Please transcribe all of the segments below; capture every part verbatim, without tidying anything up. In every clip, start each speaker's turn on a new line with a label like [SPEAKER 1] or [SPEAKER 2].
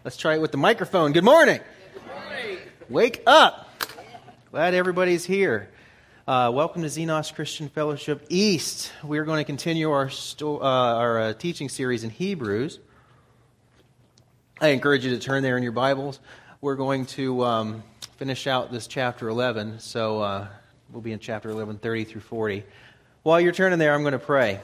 [SPEAKER 1] Let's try it with the microphone. Good morning.
[SPEAKER 2] Good morning.
[SPEAKER 1] Wake up. Glad everybody's here. Uh, welcome to Xenos Christian Fellowship East. We're going to continue our sto- uh, our uh, teaching series in Hebrews. I encourage you to turn there in your Bibles. We're going to um, finish out this chapter eleven, so uh, we'll be in chapter eleven, thirty through forty. While you're turning there, I'm going to pray.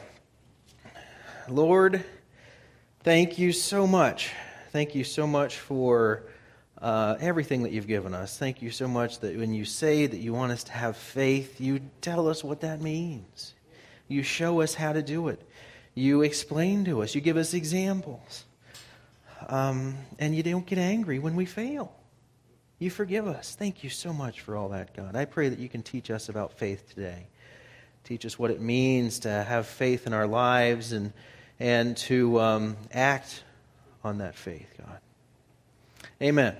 [SPEAKER 1] Lord, thank you so much. Thank you so much for uh, everything that you've given us. Thank you so much that when you say that you want us to have faith, you tell us what that means. You show us how to do it. You explain to us. You give us examples. Um, and you don't get angry when we fail. You forgive us. Thank you so much for all that, God. I pray that you can teach us about faith today. Teach us what it means to have faith in our lives and, and to um, act on that faith, God. Amen.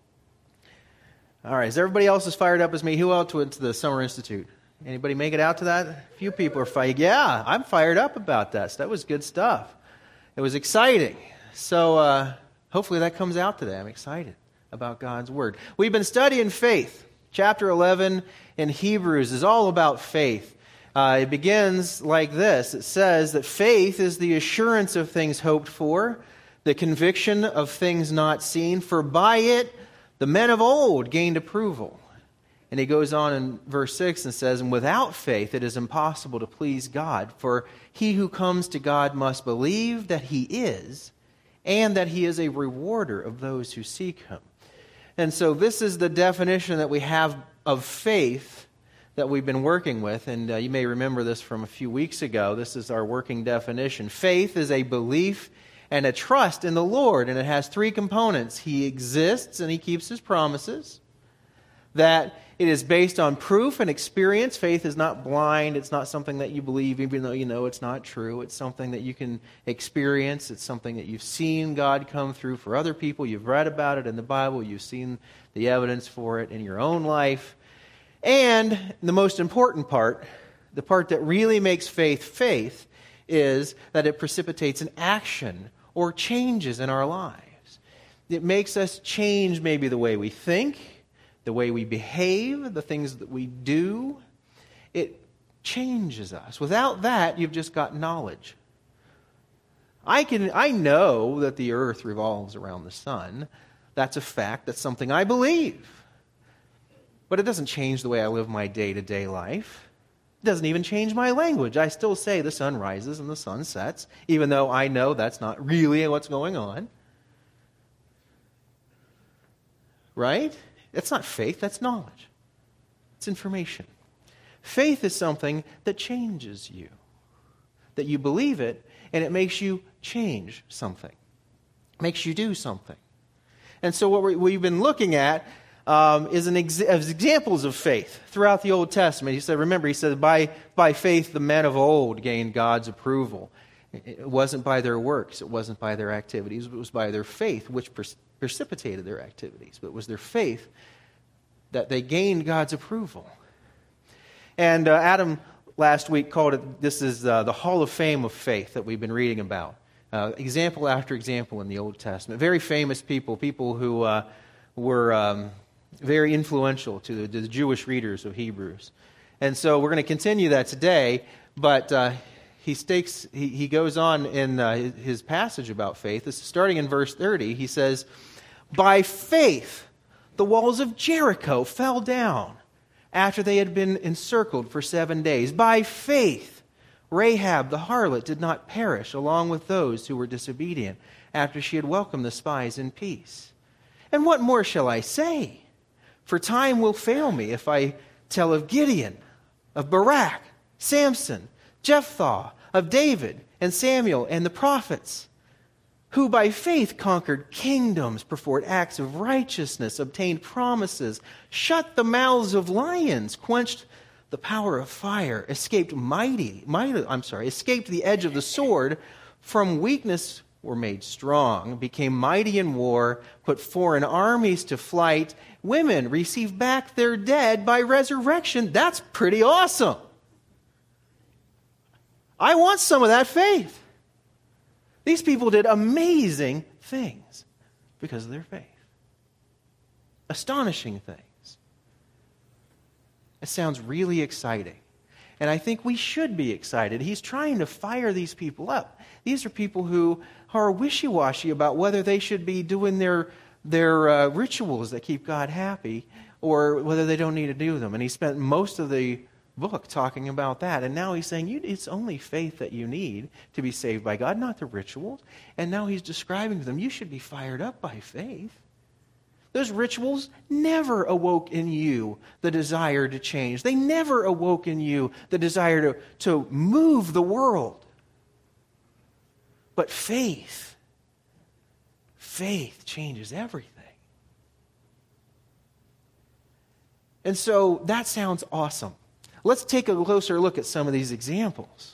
[SPEAKER 1] All right, is everybody else as fired up as me? Who else went to the Summer Institute? Anybody make it out to that? A few people are fired. Yeah, I'm fired up about that. So that was good stuff. It was exciting. So uh, hopefully that comes out today. I'm excited about God's Word. We've been studying faith. Chapter eleven in Hebrews is all about faith. Uh, it begins like this. It says that faith is the assurance of things hoped for, the conviction of things not seen, for by it the men of old gained approval. And he goes on in verse six and says, and without faith it is impossible to please God, for he who comes to God must believe that he is, and that he is a rewarder of those who seek him. And so this is the definition that we have of faith that we've been working with. And uh, you may remember this from a few weeks ago. This is our working definition. Faith is a belief and a trust in the Lord. And it has three components. He exists and he keeps his promises. That it is based on proof and experience. Faith is not blind. It's not something that you believe even though you know it's not true. It's something that you can experience. It's something that you've seen God come through for other people. You've read about it in the Bible. You've seen the evidence for it in your own life. And the most important part, the part that really makes faith faith, is that it precipitates an action or changes in our lives. It makes us change maybe the way we think, the way we behave, the things that we do. It changes us. Without that, you've just got knowledge. I can I know that the earth revolves around the sun. That's a fact. That's something I believe. But it doesn't change the way I live my day-to-day life. It doesn't even change my language. I still say the sun rises and the sun sets, even though I know that's not really what's going on. Right? That's not faith, that's knowledge. It's information. Faith is something that changes you. That you believe it, and it makes you change something. It makes you do something. And so what we've been looking at Um, is an ex- as examples of faith throughout the Old Testament. He said, remember, he said, by, by faith the men of old gained God's approval. It wasn't by their works. It wasn't by their activities. It was by their faith, which pre- precipitated their activities. But it was their faith that they gained God's approval. And uh, Adam last week called it, this is uh, the Hall of Fame of faith that we've been reading about. Uh, example after example in the Old Testament. Very famous people, people who uh, were... Um, very influential to the, to the Jewish readers of Hebrews. And so we're going to continue that today, but uh, he stakes, he, he goes on in uh, his passage about faith. This is starting in verse thirty. He says, by faith the walls of Jericho fell down after they had been encircled for seven days. By faith Rahab the harlot did not perish along with those who were disobedient after she had welcomed the spies in peace. And what more shall I say? For time will fail me if I tell of Gideon, of Barak, Samson, Jephthah, of David and Samuel and the prophets, who by faith conquered kingdoms, performed acts of righteousness, obtained promises, shut the mouths of lions, quenched the power of fire, escaped mighty, mighty, I'm sorry, escaped the edge of the sword, from weakness were made strong, became mighty in war, put foreign armies to flight. Women received back their dead by resurrection. That's pretty awesome. I want some of that faith. These people did amazing things. because of their faith. Astonishing things. It sounds really exciting. And I think we should be excited. He's trying to fire these people up. These are people who are wishy-washy about whether they should be doing their, their uh, rituals that keep God happy or whether they don't need to do them. And he spent most of the book talking about that. And now he's saying you, it's only faith that you need to be saved by God, not the rituals. And now he's describing to them, you should be fired up by faith. Those rituals never awoke in you the desire to change. They never awoke in you the desire to, to move the world. But faith, faith changes everything. And so that sounds awesome. Let's take a closer look at some of these examples.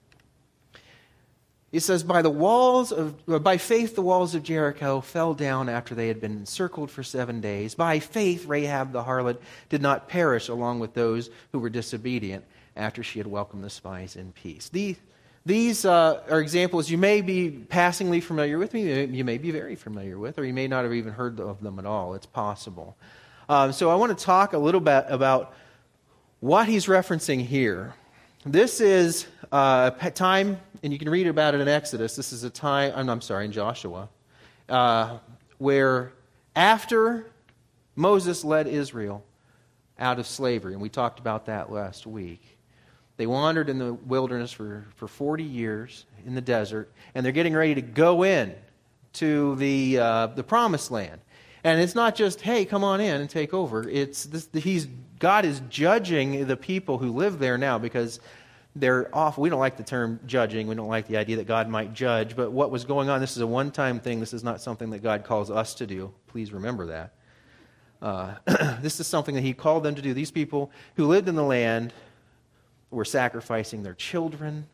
[SPEAKER 1] It says, by the walls of, or by faith the walls of Jericho fell down after they had been encircled for seven days. By faith Rahab the harlot did not perish along with those who were disobedient after she had welcomed the spies in peace. These, these uh, are examples you may be passingly familiar with, you may be very familiar with, or you may not have even heard of them at all. It's possible. Um, so I want to talk a little bit about what he's referencing here. This is uh, a time, and you can read about it in Exodus. This is a time, I'm, I'm sorry, in Joshua, uh, where after Moses led Israel out of slavery, and we talked about that last week, they wandered in the wilderness for, for forty years in the desert, and they're getting ready to go in to the uh, the promised land. And it's not just, hey, come on in and take over. It's this, he's God is judging the people who live there now because they're off. We don't like the term judging. We don't like the idea that God might judge. But what was going on, this is a one-time thing. This is not something that God calls us to do. Please remember that. Uh, this is something that he called them to do. These people who lived in the land were sacrificing their children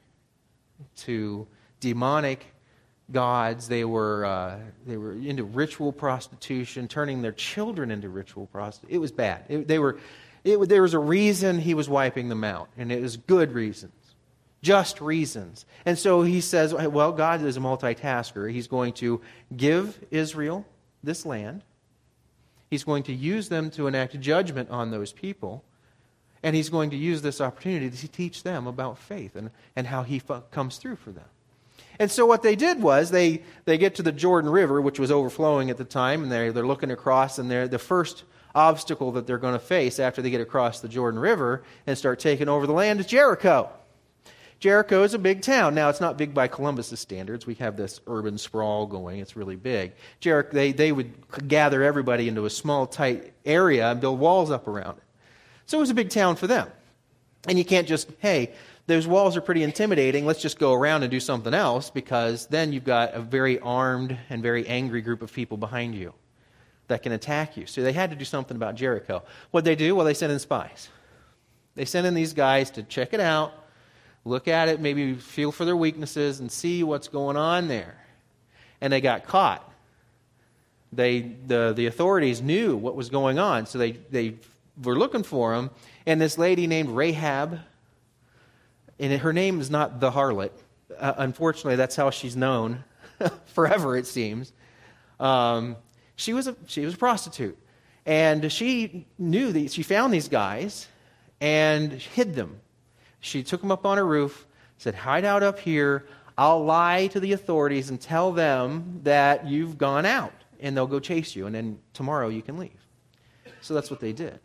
[SPEAKER 1] to demonic gods. They were uh, they were into ritual prostitution, turning their children into ritual prostitution. It was bad. It, they were. It, there was a reason he was wiping them out, and it was good reasons, just reasons. And so he says, well, God is a multitasker. He's going to give Israel this land. He's going to use them to enact judgment on those people, and he's going to use this opportunity to teach them about faith and, and how he f- comes through for them. And so what they did was they, they get to the Jordan River, which was overflowing at the time, and they're, they're looking across, and they're the first obstacle that they're going to face after they get across the Jordan River and start taking over the land is Jericho. Jericho is a big town. Now, it's not big by Columbus's standards. We have this urban sprawl going. It's really big. Jericho, they, they would gather everybody into a small, tight area and build walls up around it. So it was a big town for them. And you can't just, hey, those walls are pretty intimidating. Let's just go around and do something else, because then you've got a very armed and very angry group of people behind you that can attack you. So they had to do something about Jericho. What'd they do? Well, they sent in spies. They sent in these guys to check it out, look at it, maybe feel for their weaknesses and see what's going on there. And they got caught. They the, the authorities knew what was going on, so they, they were looking for them. And this lady named Rahab, and her name is not the harlot. Uh, unfortunately, that's how she's known forever, it seems. Um, she was a she was a prostitute, and she knew that she found these guys and hid them. She took them up on her roof, said, "Hide out up here. I'll lie to the authorities and tell them that you've gone out, and they'll go chase you, and then tomorrow you can leave." So that's what they did.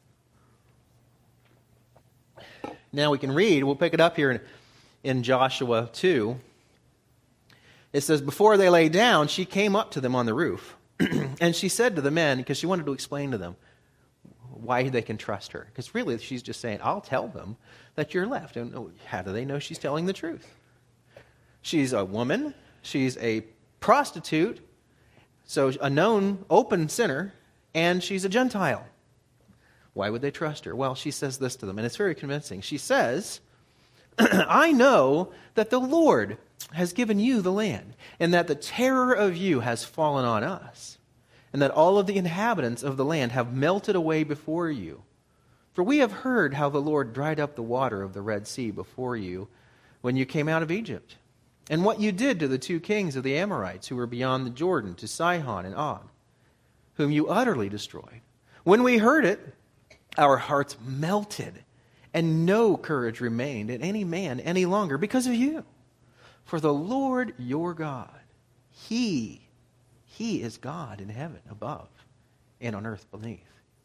[SPEAKER 1] Now we can read, we'll pick it up here in, in Joshua two. It says, before they lay down, she came up to them on the roof. And she said to the men, because she wanted to explain to them why they can trust her. Because really, she's just saying, I'll tell them that you're left. And how do they know she's telling the truth? She's a woman. She's a prostitute. So a known open sinner. And she's a Gentile. Why would they trust her? Well, she says this to them, and it's very convincing. She says, I know that the Lord has given you the land, and that the terror of you has fallen on us, and that all of the inhabitants of the land have melted away before you. For we have heard how the Lord dried up the water of the Red Sea before you when you came out of Egypt, and what you did to the two kings of the Amorites who were beyond the Jordan, to Sihon and Og, whom you utterly destroyed. When we heard it, our hearts melted, and no courage remained in any man any longer because of you. For the Lord your God, He, He is God in heaven above and on earth beneath.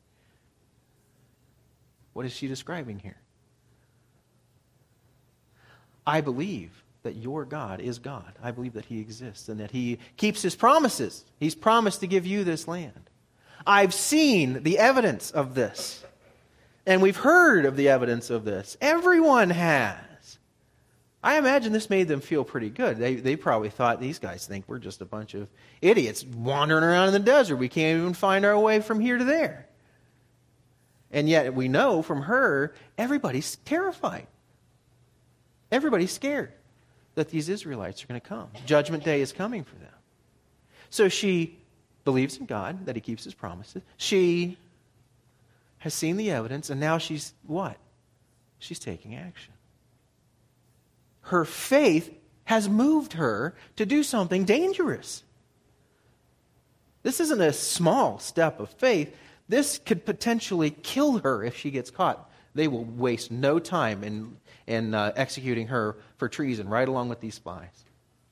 [SPEAKER 1] What is she describing here? I believe that your God is God. I believe that He exists and that He keeps His promises. He's promised to give you this land. I've seen the evidence of this. And we've heard of the evidence of this. Everyone has. I imagine this made them feel pretty good. They, they probably thought, these guys think we're just a bunch of idiots wandering around in the desert. We can't even find our way from here to there. And yet we know from her, everybody's terrified. Everybody's scared that these Israelites are going to come. Judgment day is coming for them. So she believes in God, that He keeps His promises. She has seen the evidence, and now she's what? She's taking action. Her faith has moved her to do something dangerous. This isn't a small step of faith. This could potentially kill her if she gets caught. They will waste no time in, in uh, executing her for treason, right along with these spies.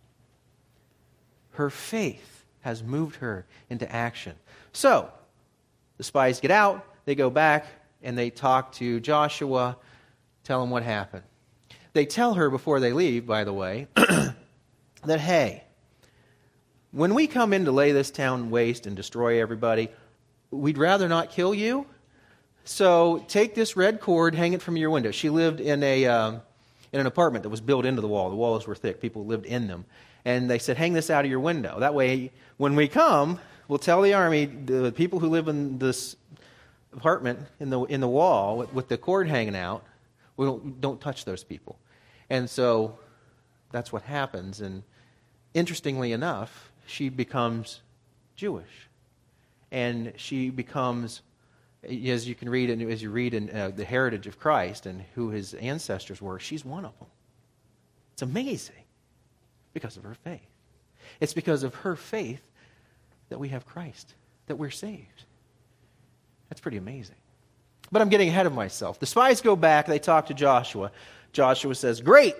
[SPEAKER 1] Her faith has moved her into action. So, the spies get out, they go back, and they talk to Joshua, tell him what happened. They tell her before they leave, by the way, that, hey, when we come in to lay this town waste and destroy everybody, we'd rather not kill you. So take this red cord, hang it from your window. She lived in a um, in an apartment that was built into the wall. The walls were thick. People lived in them. And they said, hang this out of your window. That way, when we come, we'll tell the army, the people who live in this apartment in the in the wall with, with the cord hanging out, we don't, don't touch those people. And so that's what happens. And interestingly enough, she becomes Jewish. And she becomes, as you can read, and as you read in uh, the heritage of Christ and who His ancestors were, she's one of them. It's amazing because of her faith. It's because of her faith that we have Christ, that we're saved. That's pretty amazing. But I'm getting ahead of myself. The spies go back, they talk to Joshua. Joshua says, great,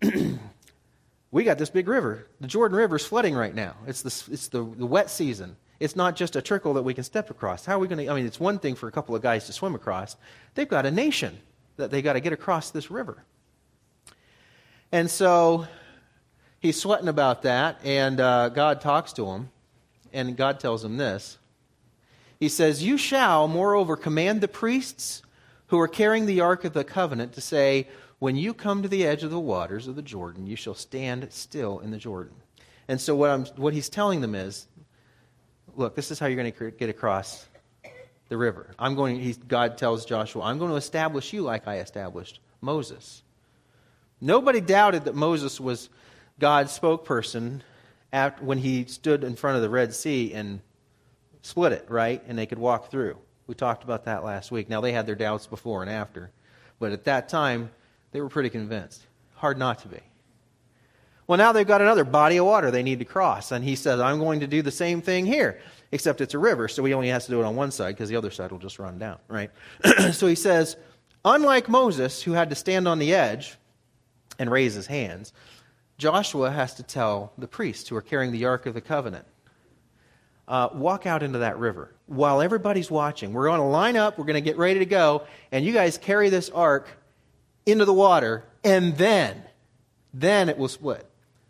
[SPEAKER 1] we got this big river. The Jordan River's flooding right now. It's the, it's the, the wet season. It's not just a trickle that we can step across. How are we going to, I mean, it's one thing for a couple of guys to swim across. They've got a nation that they got to get across this river. And so he's sweating about that, and uh, God talks to him, and God tells him this. He says, you shall, moreover, command the priests who are carrying the Ark of the Covenant to say, when you come to the edge of the waters of the Jordan, you shall stand still in the Jordan. And so what I'm, what he's telling them is, look, this is how you're going to get across the river. I'm going. He, God tells Joshua, I'm going to establish you like I established Moses. Nobody doubted that Moses was God's spokesperson after, when he stood in front of the Red Sea and split it, right? And they could walk through. We talked about that last week. Now, they had their doubts before and after. But at that time, they were pretty convinced. Hard not to be. Well, now they've got another body of water they need to cross. And he says, I'm going to do the same thing here, except it's a river, so he only has to do it on one side because the other side will just run down, right? So he says, unlike Moses, who had to stand on the edge and raise his hands, Joshua has to tell the priests who are carrying the Ark of the Covenant, uh, walk out into that river while everybody's watching. We're going to line up, we're going to get ready to go, and you guys carry this ark into the water, and then, then it will split.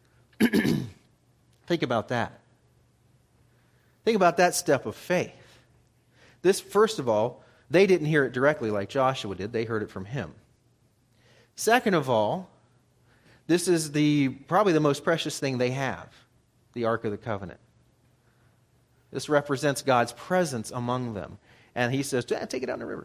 [SPEAKER 1] Think about that. Think about that step of faith. This, first of all, they didn't hear it directly like Joshua did. They heard it from him. Second of all, this is the probably the most precious thing they have, the Ark of the Covenant. This represents God's presence among them. And he says, take it down the river.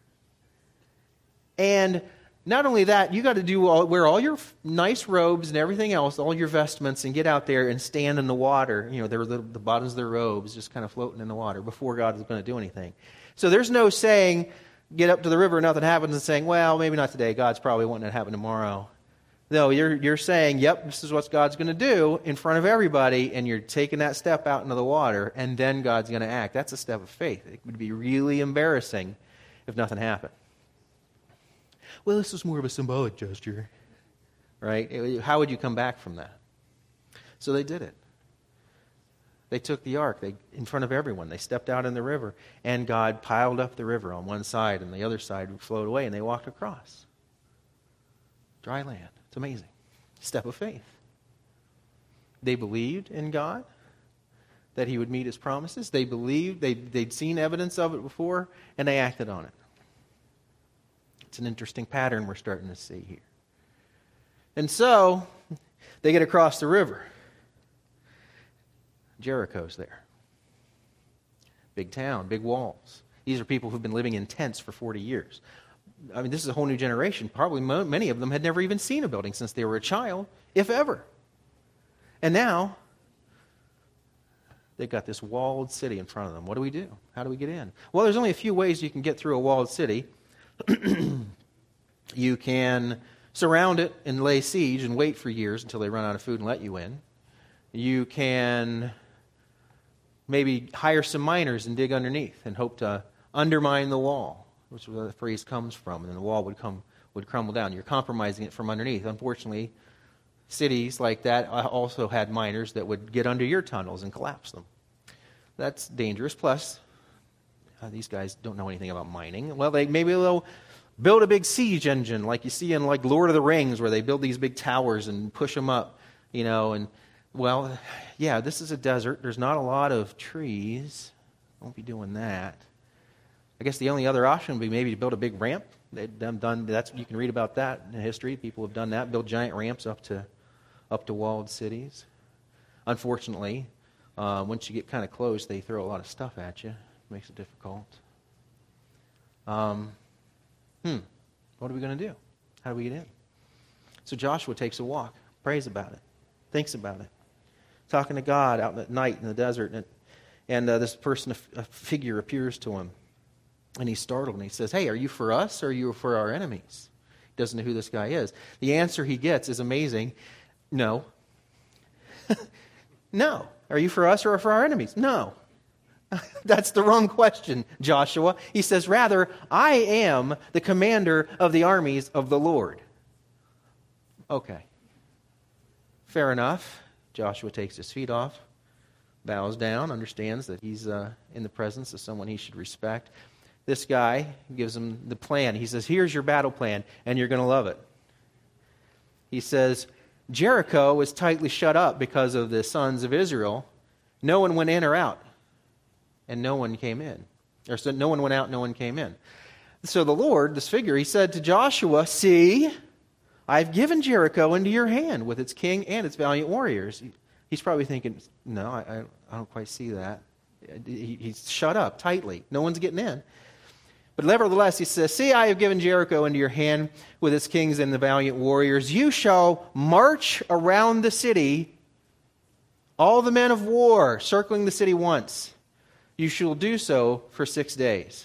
[SPEAKER 1] And not only that, you got to do all, wear all your nice robes and everything else, all your vestments, and get out there and stand in the water. You know, they're the, the bottoms of their robes just kind of floating in the water before God is going to do anything. So there's no saying, get up to the river, nothing happens, and saying, well, maybe not today. God's probably wanting it to happen tomorrow. No, you're you're saying, yep, this is what God's going to do in front of everybody, and you're taking that step out into the water, and then God's going to act. That's a step of faith. It would be really embarrassing if nothing happened. Well, this is more of a symbolic gesture, right? How would you come back from that? So they did it. They took the ark they, in front of everyone. They stepped out in the river, and God piled up the river on one side, and the other side flowed away, and they walked across. Dry land. It's amazing. Step of faith. They believed in God, that he would meet his promises. They believed, they, they'd seen evidence of it before, and they acted on it. It's an interesting pattern we're starting to see here. And so, they get across the river. Jericho's there. Big town, big walls. These are people who've been living in tents for forty years. I mean, this is a whole new generation. Probably mo- many of them had never even seen a building since they were a child, if ever. And now, they've got this walled city in front of them. What do we do? How do we get in? Well, there's only a few ways you can get through a walled city. You can surround it and lay siege and wait for years until they run out of food and let you in. You can maybe hire some miners and dig underneath and hope to undermine the wall, which is where the phrase comes from, and then the wall would come would crumble down. You're compromising it from underneath. Unfortunately, cities like that also had miners that would get under your tunnels and collapse them. That's dangerous. Plus, uh, these guys don't know anything about mining. Well, they maybe they'll build a big siege engine like you see in like Lord of the Rings, where they build these big towers and push them up, you know. And well, yeah, this is a desert. There's not a lot of trees. Won't be doing that. I guess the only other option would be maybe to build a big ramp. They've done that's you can read about that in history. People have done that, build giant ramps up to up to walled cities. Unfortunately, uh, once you get kind of close, they throw a lot of stuff at you. It makes it difficult. Um, hmm, what are we going to do? How do we get in? So Joshua takes a walk, prays about it, thinks about it, talking to God out at night in the desert, and and uh, this person, a figure, appears to him. And he's startled, and he says, hey, are you for us or are you for our enemies? He doesn't know who this guy is. The answer he gets is amazing. No. No. Are you for us or for our enemies? No. That's the wrong question, Joshua. He says, rather, I am the commander of the armies of the Lord. Okay. Fair enough. Joshua takes his feet off, bows down, understands that he's uh, in the presence of someone he should respect. This guy gives him the plan. He says, here's your battle plan, and you're going to love it. He says, Jericho is tightly shut up because of the sons of Israel. No one went in or out, and no one came in. Or so no one went out, no one came in. So the Lord, this figure, he said to Joshua, see, I've given Jericho into your hand with its king and its valiant warriors. He's probably thinking, no, I, I don't quite see that. He, he's shut up tightly. No one's getting in. But nevertheless, he says, see, I have given Jericho into your hand with its kings and the valiant warriors. You shall march around the city, all the men of war, circling the city once. You shall do so for six days.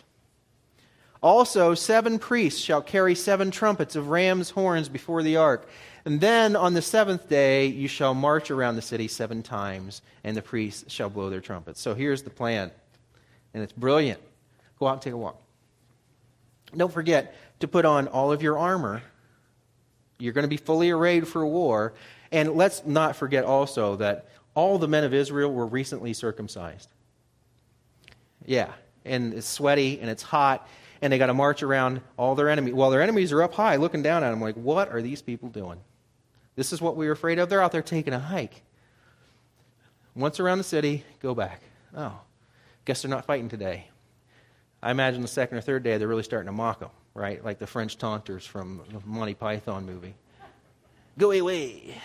[SPEAKER 1] Also, seven priests shall carry seven trumpets of ram's horns before the ark. And then on the seventh day, you shall march around the city seven times, and the priests shall blow their trumpets. So here's the plan, and it's brilliant. Go out and take a walk. Don't forget to put on all of your armor. You're going to be fully arrayed for war. And let's not forget also that all the men of Israel were recently circumcised. Yeah, and it's sweaty and it's hot, and they got to march around all their enemies. While their enemies are up high looking down at them like, what are these people doing? This is what we were afraid of. They're out there taking a hike. Once around the city, go back. Oh, guess they're not fighting today. I imagine the second or third day they're really starting to mock them, right? Like the French taunters from the Monty Python movie. Go away.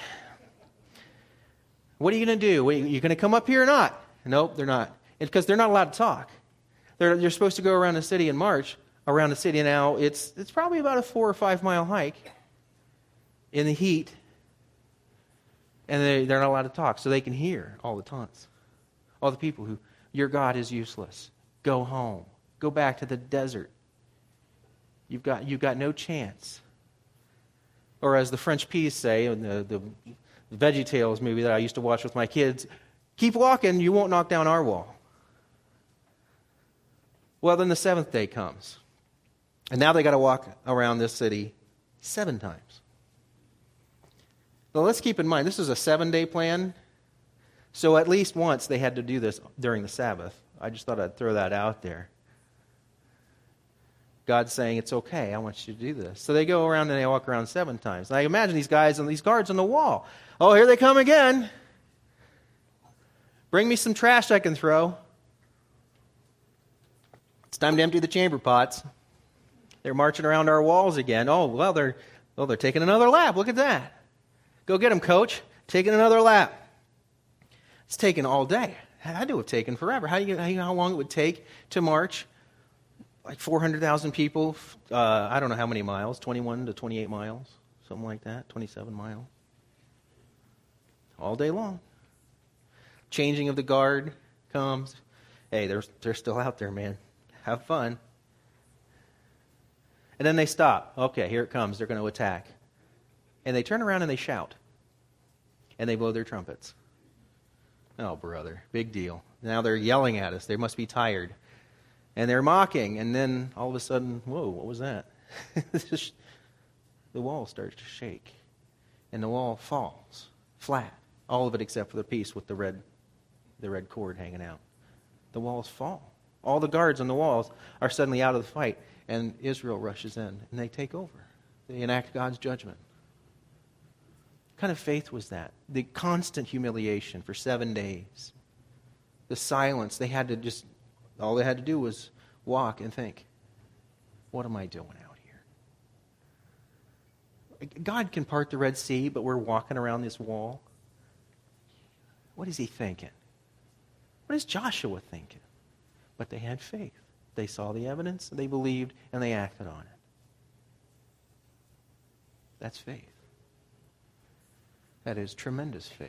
[SPEAKER 1] What are you going to do? Are you going to come up here or not? Nope, they're not. It's because they're not allowed to talk. They're, you're supposed to go around the city and march around the city. Now, it's it's probably about a four or five mile hike in the heat, and they, they're not allowed to talk, so they can hear all the taunts. All the people who, your God is useless. Go home. Go back to the desert. You've got, you've got no chance. Or as the French peas say in the, the Veggie Tales movie that I used to watch with my kids, keep walking, you won't knock down our wall. Well, then the seventh day comes. And now they got to walk around this city seven times. Well, let's keep in mind, this is a seven-day plan. So at least once they had to do this during the Sabbath. I just thought I'd throw that out there. God's saying, it's okay, I want you to do this. So they go around and they walk around seven times. And I imagine these guys and these guards on the wall. Oh, here they come again. Bring me some trash I can throw. It's time to empty the chamber pots. They're marching around our walls again. Oh, well, they're well, they're taking another lap. Look at that. Go get them, coach. Taking another lap. It's taken all day. It had to have taken forever. How do you, how, you know how long it would take to march? Like four hundred thousand people, uh, I don't know how many miles, twenty-one to twenty-eight miles, something like that, twenty-seven miles. All day long. Changing of the guard comes. Hey, they're, they're still out there, man. Have fun. And then they stop. Okay, here it comes. They're going to attack. And they turn around and they shout. And they blow their trumpets. Oh, brother, big deal. Now they're yelling at us. They must be tired. And they're mocking, and then all of a sudden, whoa, what was that? The wall starts to shake, and the wall falls flat. All of it except for the piece with the red, the red cord hanging out. The walls fall. All the guards on the walls are suddenly out of the fight, and Israel rushes in, and they take over. They enact God's judgment. What kind of faith was that? The constant humiliation for seven days. The silence. They had to just... All they had to do was walk and think, what am I doing out here? God can part the Red Sea, but we're walking around this wall. What is he thinking? What is Joshua thinking? But they had faith. They saw the evidence, they believed, and they acted on it. That's faith. That is tremendous faith.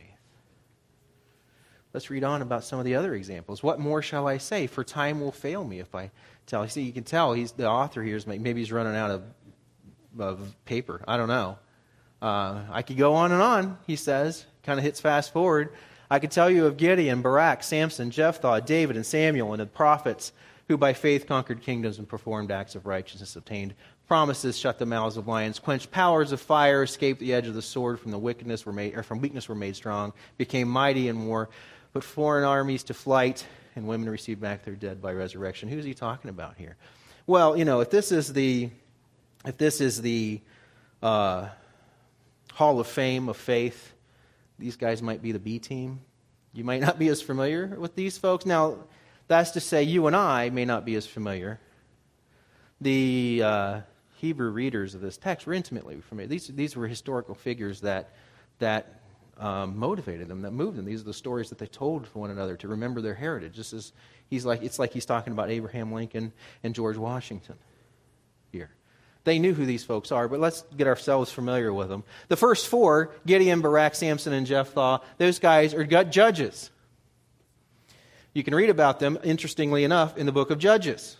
[SPEAKER 1] Let's read on about some of the other examples. What more shall I say? For time will fail me if I tell. You see, you can tell he's the author here is maybe he's running out of, of paper. I don't know. Uh, I could go on and on, he says. Kind of hits fast forward. I could tell you of Gideon, Barak, Samson, Jephthah, David, and Samuel, and the prophets who by faith conquered kingdoms and performed acts of righteousness, obtained promises, shut the mouths of lions, quenched powers of fire, escaped the edge of the sword, from the wickedness were made, or from weakness were made strong, became mighty in war, put foreign armies to flight, and women received back their dead by resurrection. Who's he talking about here? Well, you know, if this is the if this is the uh, Hall of Fame of faith, these guys might be the B team. You might not be as familiar with these folks. Now, that's to say you and I may not be as familiar. The uh, Hebrew readers of this text were intimately familiar. These these were historical figures that that um, motivated them, that moved them. These are the stories that they told to one another to remember their heritage. Just as he's like, it's like he's talking about Abraham Lincoln and George Washington here. They knew who these folks are, but let's get ourselves familiar with them. The first four, Gideon, Barak, Samson, and Jephthah, those guys are judges. You can read about them, interestingly enough, in the book of Judges.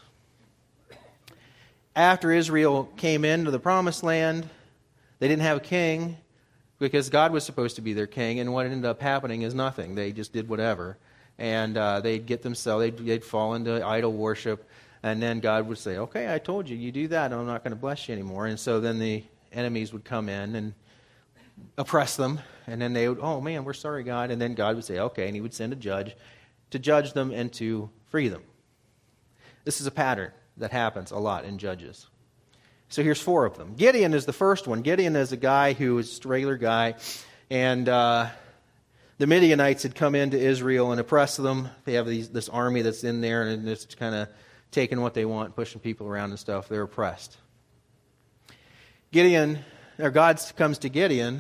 [SPEAKER 1] After Israel came into the promised land, they didn't have a king because God was supposed to be their king, and what ended up happening is nothing. They just did whatever, and uh, they'd get themselves, they'd, they'd fall into idol worship, and then God would say, okay, I told you, you do that, and I'm not going to bless you anymore. And so then the enemies would come in and oppress them, and then they would, oh man, we're sorry, God, and then God would say, okay, and he would send a judge to judge them and to free them. This is a pattern that happens a lot in Judges. So here's four of them. Gideon is the first one. Gideon is a guy who is just a regular guy, and uh, the Midianites had come into Israel and oppressed them. They have these, this army that's in there, and it's kind of taking what they want, pushing people around and stuff. They're oppressed. Gideon, or God comes to Gideon,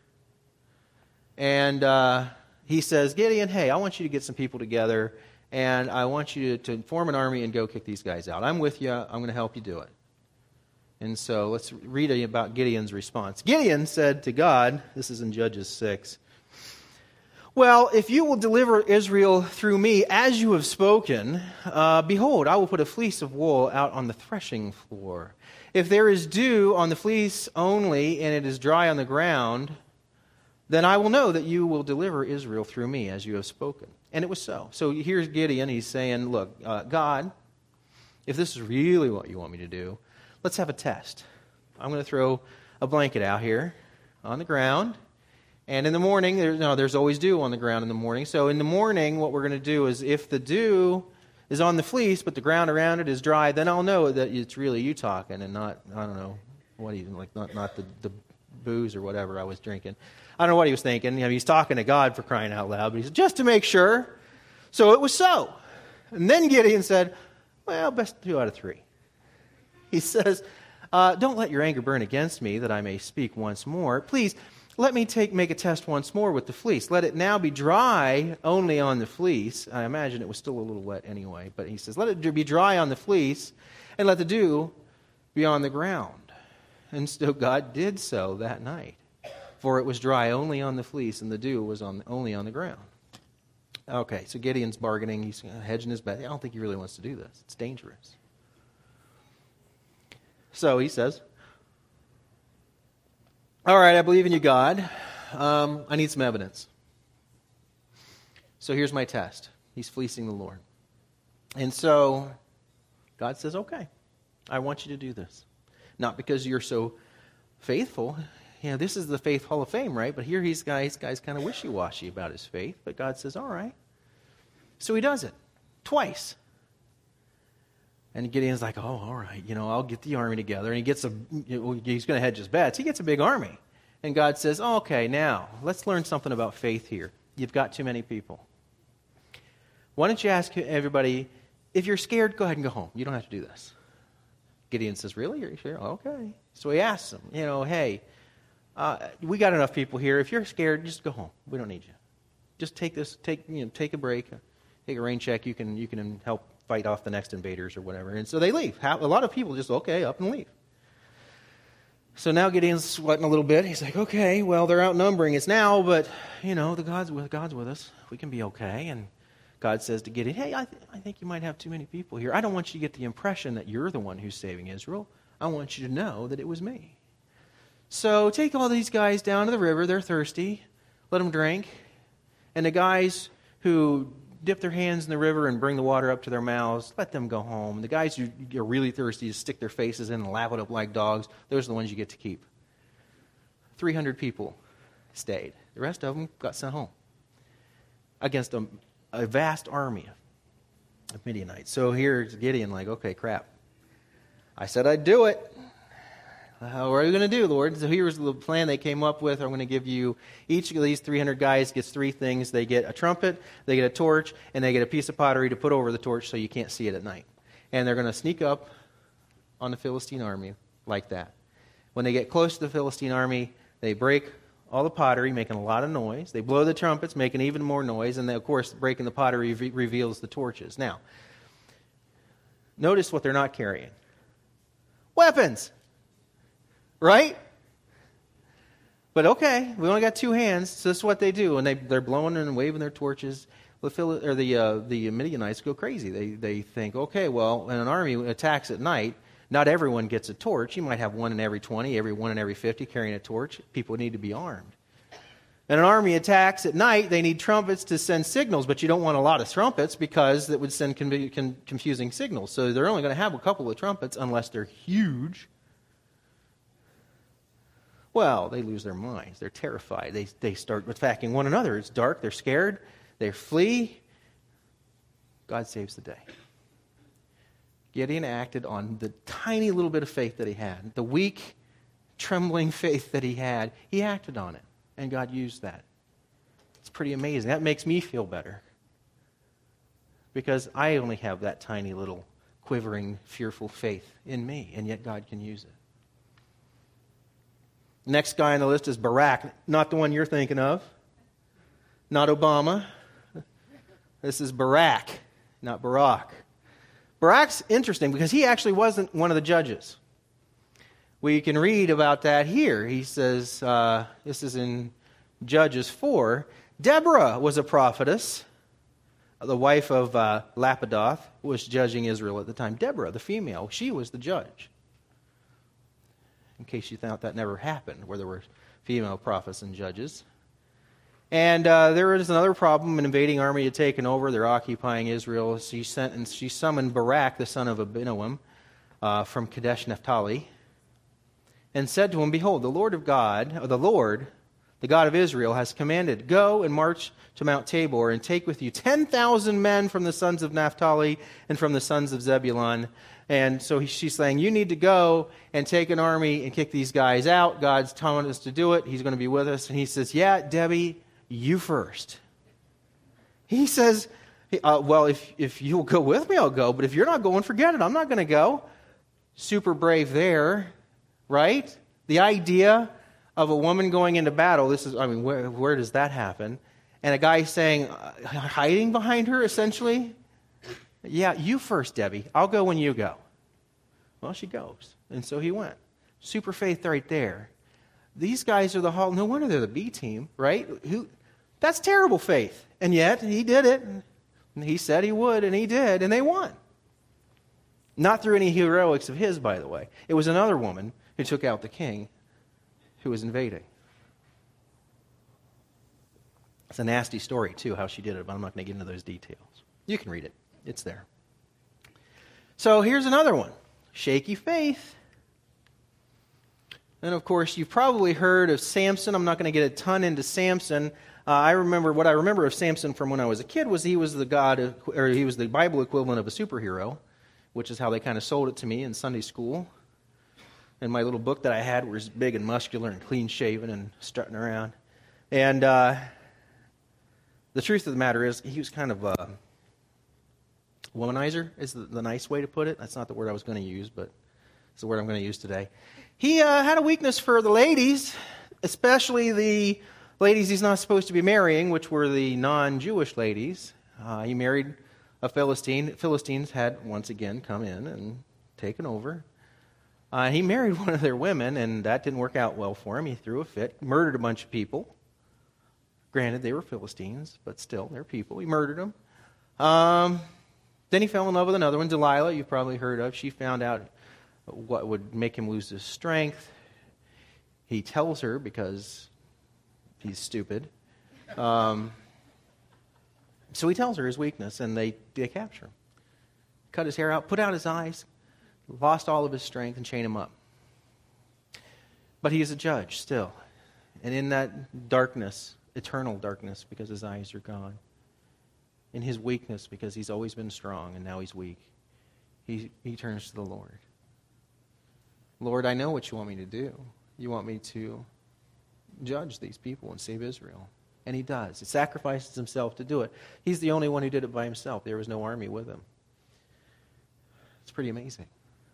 [SPEAKER 1] and uh, he says, Gideon, hey, I want you to get some people together, and I want you to, to form an army and go kick these guys out. I'm with you. I'm going to help you do it. And so let's read about Gideon's response. Gideon said to God, this is in Judges six, well, if you will deliver Israel through me as you have spoken, uh, behold, I will put a fleece of wool out on the threshing floor, If there is dew on the fleece only, and it is dry on the ground, then I will know that you will deliver Israel through me, as you have spoken. And it was so. So here's Gideon. He's saying, look, uh, God, if this is really what you want me to do, let's have a test. I'm going to throw a blanket out here on the ground. And in the morning, there's, no, there's always dew on the ground in the morning. So in the morning, what we're going to do is if the dew is on the fleece, but the ground around it is dry, then I'll know that it's really you talking and not, I don't know, what even, like not, not the, the booze or whatever I was drinking. I don't know what he was thinking. You know, he's talking to God for crying out loud, but he said, just to make sure. So it was so. And then Gideon said, well, best two out of three. He says, uh, don't let your anger burn against me that I may speak once more. Please, let me take make a test once more with the fleece. Let it now be dry only on the fleece. I imagine it was still a little wet anyway, but he says, let it be dry on the fleece, and let the dew be on the ground. And so God did so that night. For it was dry only on the fleece, and the dew was on only on the ground. Okay, so Gideon's bargaining. He's hedging his bet. I don't think he really wants to do this. It's dangerous. So he says, all right, I believe in you, God. Um, I need some evidence. So here's my test. He's fleecing the Lord. And so God says, okay, I want you to do this. Not because you're so faithful. You know, this is the Faith Hall of Fame, right? But here he's guys, guys kind of wishy-washy about his faith. But God says, all right. So he does it twice. And Gideon's like, oh, all right, you know, I'll get the army together. And he gets a, you know, he's going to hedge his bets. He gets a big army. And God says, oh, okay, now, let's learn something about faith here. You've got too many people. Why don't you ask everybody, if you're scared, go ahead and go home. You don't have to do this. Gideon says, really? You're sure? Okay. So he asks them, you know, hey, uh, we got enough people here. If you're scared, just go home. We don't need you. Just take this, take, you know, take a break, take a rain check. You can, you can help fight off the next invaders or whatever. And so they leave. A lot of people just, okay, up and leave. So now Gideon's sweating a little bit. He's like, okay, well, they're outnumbering us now, but, you know, the God's with, God's with us. We can be okay. And God says to Gideon, hey, I, th- I think you might have too many people here. I don't want you to get the impression that you're the one who's saving Israel. I want you to know that it was me. So take all these guys down to the river. They're thirsty. Let them drink. And the guys who dip their hands in the river and bring the water up to their mouths, let them go home. The guys who are really thirsty just stick their faces in and lap it up like dogs. Those are the ones you get to keep. three hundred people stayed. The rest of them got sent home against a, a vast army of Midianites. So here's Gideon like, okay, crap. I said I'd do it. Uh, what are you going to do, Lord? So here's the plan they came up with. I'm going to give you, each of these three hundred guys gets three things. They get a trumpet, they get a torch, and they get a piece of pottery to put over the torch so you can't see it at night. And they're going to sneak up on the Philistine army like that. When they get close to the Philistine army, they break all the pottery, making a lot of noise. They blow the trumpets, making even more noise. And, they, of course, breaking the pottery re- reveals the torches. Now, notice what they're not carrying. Weapons! Right? But okay, we only got two hands, so this is what they do. And they, they're blowing and waving their torches. The, Phil- or the, uh, the Midianites go crazy. They, they think, okay, well, when an army attacks at night, not everyone gets a torch. You might have one in every twenty, every one in every fifty carrying a torch. People need to be armed. And an army attacks at night, they need trumpets to send signals, but you don't want a lot of trumpets because that would send con- con- confusing signals. So they're only going to have a couple of trumpets unless they're huge. Well, they lose their minds. They're terrified. They they start attacking one another. It's dark. They're scared. They flee. God saves the day. Gideon acted on the tiny little bit of faith that he had, the weak, trembling faith that he had. He acted on it, and God used that. It's pretty amazing. That makes me feel better because I only have that tiny little quivering, fearful faith in me, and yet God can use it. Next guy on the list is Barak, not the one you're thinking of, not Obama. This is Barak, not Barack. Barak's interesting because he actually wasn't one of the judges. We can read about that here. He says, uh, this is in Judges four, Deborah was a prophetess, the wife of uh, Lapidoth, who was judging Israel at the time. Deborah, the female, she was the judge. in case you thought that never happened, where there were female prophets and judges. And uh, there is another problem. An invading army had taken over. They're occupying Israel. She sent and she summoned Barak, the son of Abinoam, uh, from Kadesh Naphtali, and said to him, "Behold, the Lord of God, or the Lord, the God of Israel, has commanded, go and march to Mount Tabor, and take with you ten thousand men from the sons of Naphtali and from the sons of Zebulun." And so he, she's saying, you need to go and take an army and kick these guys out. God's telling us to do it. He's going to be with us. And he says, yeah, Debbie, you first. He says, uh, well, if, if you'll go with me, I'll go. But if you're not going, forget it. I'm not going to go. Super brave there, right? The idea of a woman going into battle, this is, I mean, where, where does that happen? And a guy saying, uh, hiding behind her, essentially. Yeah, you first, Debbie. I'll go when you go. Well, she goes. And so he went. Super faith right there. These guys are the hall. No wonder they're the B team, right? Who? That's terrible faith. And yet, he did it. And he said he would, and he did, and they won. Not through any heroics of his, by the way. It was another woman who took out the king who was invading. It's a nasty story, too, how she did it, but I'm not going to get into those details. You can read it. It's there. So here's another one. Shaky faith. And of course, you've probably heard of Samson. I'm not going to get a ton into Samson. Uh, I remember what I remember of Samson from when I was a kid was he was the God, of, or he was the Bible equivalent of a superhero, which is how they kind of sold it to me in Sunday school. And my little book that I had was big and muscular and clean shaven and strutting around. And uh, the truth of the matter is, he was kind of a womanizer is the, the nice way to put it. That's not the word I was going to use, but it's the word I'm going to use today. He uh, had a weakness for the ladies, especially the ladies he's not supposed to be marrying, which were the non-Jewish ladies. Uh, he married a Philistine. Philistines had once again come in and taken over. Uh, he married one of their women, and that didn't work out well for him. He threw a fit, murdered a bunch of people. Granted, they were Philistines, but still, they're people. He murdered them. Um... Then he fell in love with another one, Delilah, you've probably heard of. She found out what would make him lose his strength. He tells her because he's stupid. Um, so he tells her his weakness, and they, they capture him. Cut his hair out, put out his eyes, lost all of his strength, and chain him up. But he is a judge still. And in that darkness, eternal darkness, because his eyes are gone, in his weakness, because he's always been strong and now he's weak, he, he turns to the Lord. Lord, I know what you want me to do. You want me to judge these people and save Israel. And he does. He sacrifices himself to do it. He's the only one who did it by himself. There was no army with him. It's pretty amazing.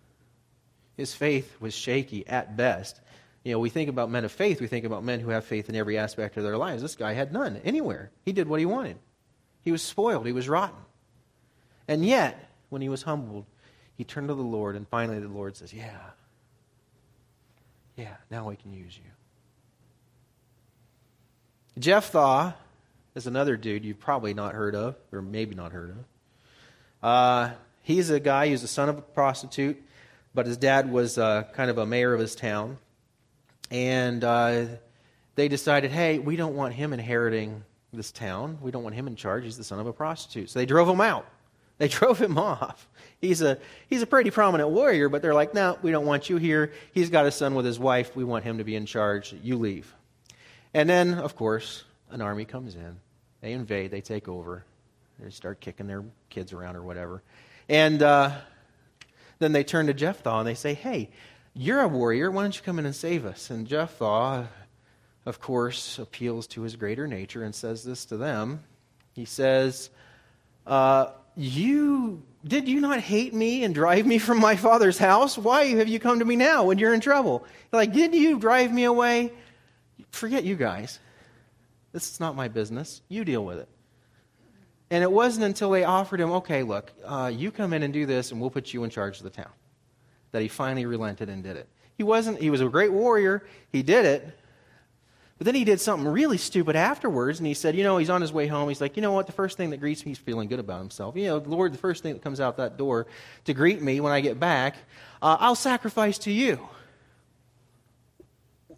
[SPEAKER 1] His faith was shaky at best. You know, we think about men of faith. We think about men who have faith in every aspect of their lives. This guy had none anywhere. He did what he wanted. He was spoiled. He was rotten. And yet, when he was humbled, he turned to the Lord, and finally the Lord says, yeah, yeah, now I can use you. Jephthah is another dude you've probably not heard of, or maybe not heard of. Uh, he's a guy who's the son of a prostitute, but his dad was uh, kind of a mayor of his town. And uh, they decided, hey, we don't want him inheriting this town. We don't want him in charge. He's the son of a prostitute. So they drove him out. They drove him off. He's a he's a pretty prominent warrior, but they're like, no, we don't want you here. He's got a son with his wife. We want him to be in charge. You leave. And then, of course, an army comes in. They invade. They take over. They start kicking their kids around or whatever. And uh, then they turn to Jephthah and they say, hey, you're a warrior. Why don't you come in and save us? And Jephthah, of course, appeals to his greater nature and says this to them. He says, uh, you did you not hate me and drive me from my father's house? Why have you come to me now when you're in trouble? Like, did you drive me away? Forget you guys. This is not my business. You deal with it. And it wasn't until they offered him, okay, look, uh, you come in and do this, and we'll put you in charge of the town, that he finally relented and did it. He wasn't. He was a great warrior. He did it. But then he did something really stupid afterwards, and he said, you know, he's on his way home. He's like, you know what, the first thing that greets me, he's feeling good about himself. You know, Lord, the first thing that comes out that door to greet me when I get back, uh, I'll sacrifice to you.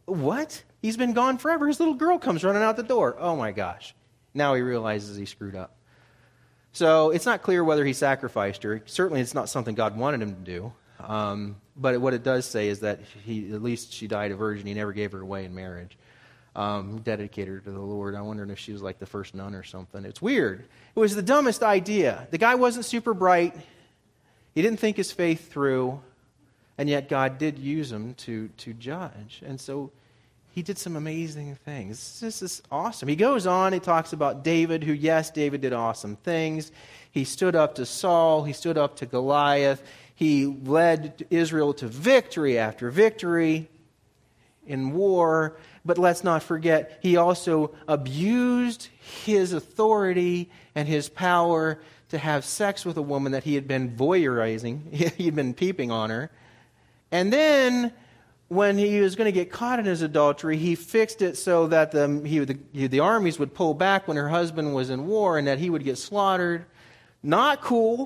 [SPEAKER 1] what? He's been gone forever. His little girl comes running out the door. Oh my gosh. Now he realizes he screwed up. So it's not clear whether he sacrificed her. Certainly it's not something God wanted him to do. Um, but what it does say is that he, at least she died a virgin. He never gave her away in marriage. Um, dedicated her to the Lord. I wondered if she was like the first nun or something. It's weird. It was the dumbest idea. The guy wasn't super bright. He didn't think his faith through. And yet God did use him to, to judge. And so he did some amazing things. This is awesome. He goes on, he talks about David, who, yes, David did awesome things. He stood up to Saul. He stood up to Goliath. He led Israel to victory after victory in war. But let's not forget, he also abused his authority and his power to have sex with a woman that he had been voyeurizing. He had been peeping on her. And then, when he was going to get caught in his adultery, he fixed it so that the, he, the, the armies would pull back when her husband was in war and that he would get slaughtered. Not cool.